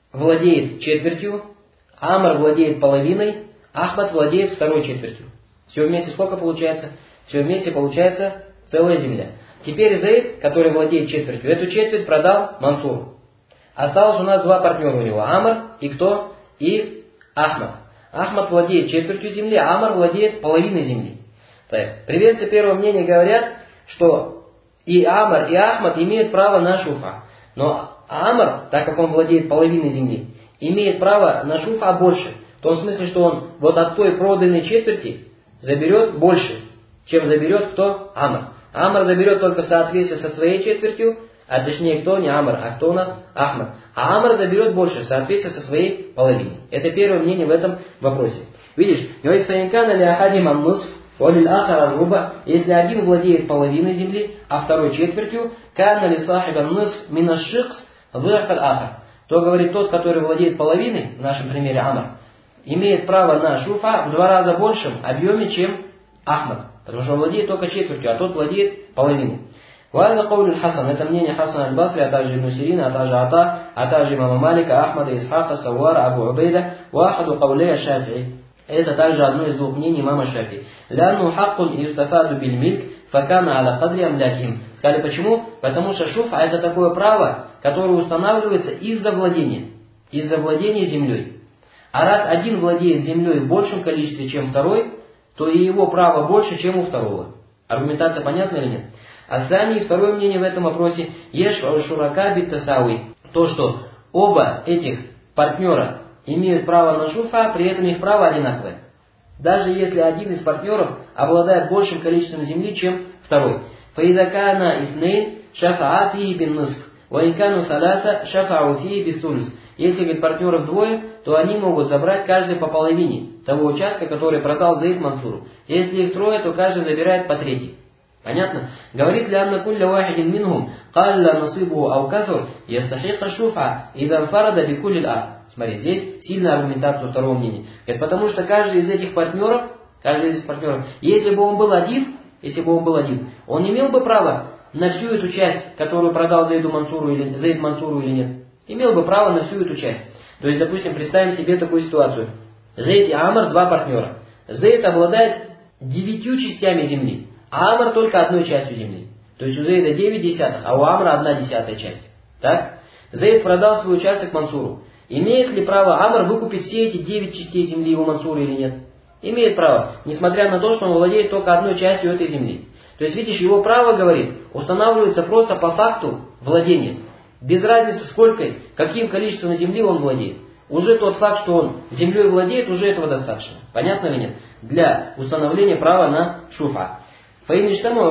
владеет четвертью, Амр владеет половиной, Ахмад владеет второй четвертью. Все вместе сколько получается? Все вместе получается целая земля. Теперь Зейд, который владеет четвертью, эту четверть продал Мансуру. Осталось у нас два партнера у него. Амр и кто? И Ахмад. Ахмад владеет четвертью земли, а Амр владеет половиной земли. Так, приверженцы первого мнения говорят, что и Амр, и Ахмад имеют право на шуфа. Но Амр, так как он владеет половиной земли, имеет право на шуфа больше. В том смысле, что он вот от той проданной четверти заберет больше, чем заберет кто? Амр. Амр заберет только в соответствии со своей четвертью, а точнее кто? Не Амр, а кто у нас? Ахмад. А Амр заберет больше в соответствии со своей половиной. Это первое мнение в этом вопросе. Видишь, говорит, фаинкана ли ахадим ан-нусф, валил ахар ар-руба, если один владеет половиной земли, а второй четвертью, кана ли сахиб ан-нусф мин аш-шикс д'аф аль-ахар, то говорит тот, который владеет половиной, в нашем примере Амр, имеет право на шуфа в два раза большем объеме, чем Ахмад. Потому что он владеет только четвертью, а тот владеет половиной. Ваза каулю Хасан, это мнение Хасан аль-Басри, а также Ибн Сирина, а также Ата, а также имама Малика, Ахмада, Исхака, Савуара, Абу Убейда, Вахаду каулея Шафии. Это также одно из двух мнений имама Шафии. Ляну хаккун юстафаду биль мильк, факана аля кадри амляким. Сказали почему? Потому что шуфа это такое право, которое устанавливается из-за владения. Из-за владения землей. А раз один владеет землей в большем количестве, чем второй, то и его право больше, чем у второго. Аргументация понятна или нет? А Сани, второе мнение в этом вопросе, еш шурака бит тасауи. То, что оба этих партнера имеют право на шуфа, при этом их право одинаковое. Даже если один из партнеров обладает большим количеством земли, чем второй. Фаизакана иснейн шафаа фии бин нусф, ваинкану саласа шафау фии бисулюс. Если, говорит, партнеров двое, то они могут забрать каждый по половине того участка, который продал Зейд Мансуру. Если их трое, то каждый забирает по трети. Понятно? Говорит ли анна кулля вахидин минхум калла насибу ау касур ястахиqa шуфа идан фарада бикуллил ар. Смотри, здесь сильная аргументация второго мнения. Говорит, потому что каждый из этих партнеров, каждый из этих партнеров, если бы он был один, если бы он был один, он имел бы право на всю эту часть, которую продал Зейду Мансуру или Зейд Мансуру или нет. Имел бы право на всю эту часть. То есть, допустим, представим себе такую ситуацию. Зейд и Амр два партнера. Зейд обладает девятью частями земли, а Амр только одной частью земли. То есть у Зейда девять десятых, а у Амра одна десятая часть. Так? Зейд продал свой участок Мансуру. Имеет ли право Амр выкупить все эти девять частей земли у Мансура или нет? Имеет право, несмотря на то, что он владеет только одной частью этой земли. То есть, видишь, его право, говорит, устанавливается просто по факту владения. Без разницы сколько, каким количеством земли он владеет. Уже тот факт, что он землей владеет, уже этого достаточно. Понятно или нет? Для установления права на шуфа. Поэтому,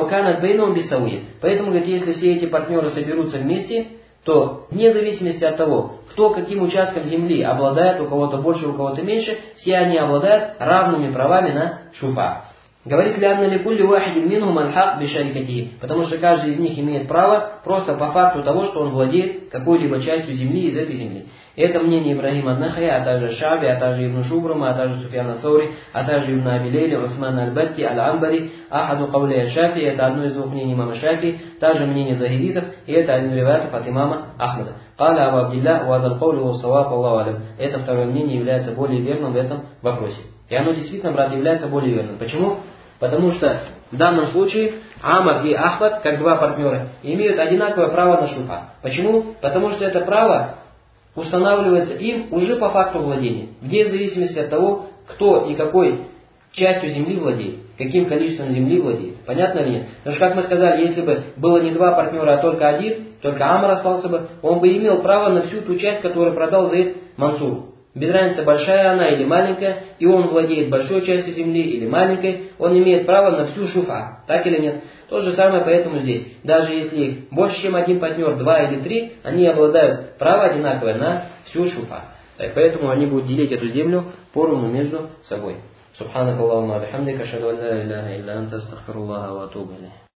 говорит, если все эти партнеры соберутся вместе, то вне зависимости от того, кто каким участком земли обладает, у кого-то больше, у кого-то меньше, все они обладают равными правами на шуфа. Говорит ли Анна Ликулли Вахидин Минхум Аль-Хак Бишарикатихи, потому что каждый из них имеет право просто по факту того, что он владеет какой-либо частью земли из этой земли. Это мнение Ибрахима ан-Нахая, а также Шаби, а также Ибн Шубрама, а также Суфьяна Саури, а также Ибн Абилейли, Усман Аль-Батти, Аль-Амбари, Ахаду Кавлия Шафи, это одно из двух мнений имама Шафи, также мнение Захидитов, и это один из риваятов от имама Ахмада. Каля Абу Абдилля, Уадал Каули Уссаваб, Аллаху Алям. Это второе мнение является более верным в этом вопросе. И оно действительно, брат, является более верным. Почему? Потому что в данном случае Амр и Ахмад, как два партнера, имеют одинаковое право на шуфа. Почему? Потому что это право устанавливается им уже по факту владения, вне зависимости от того, кто и какой частью земли владеет, каким количеством земли владеет. Понятно ли нет? Потому что, как мы сказали, если бы было не два партнера, а только один, только Амр остался бы, он бы имел право на всю ту часть, которую продал Зейд Мансуру. Без разницы, большая она или маленькая, и он владеет большой частью земли или маленькой, он имеет право на всю шуфа. Так или нет? То же самое поэтому здесь. Даже если их больше, чем один партнер, два или три, они обладают право одинаковое на всю шуфа. Так, поэтому они будут делить эту землю поровну между собой. Субханакаллахумма бихамдика, ашхаду ан ла иляха илля анта, астагфируллаха ва атубу илейх.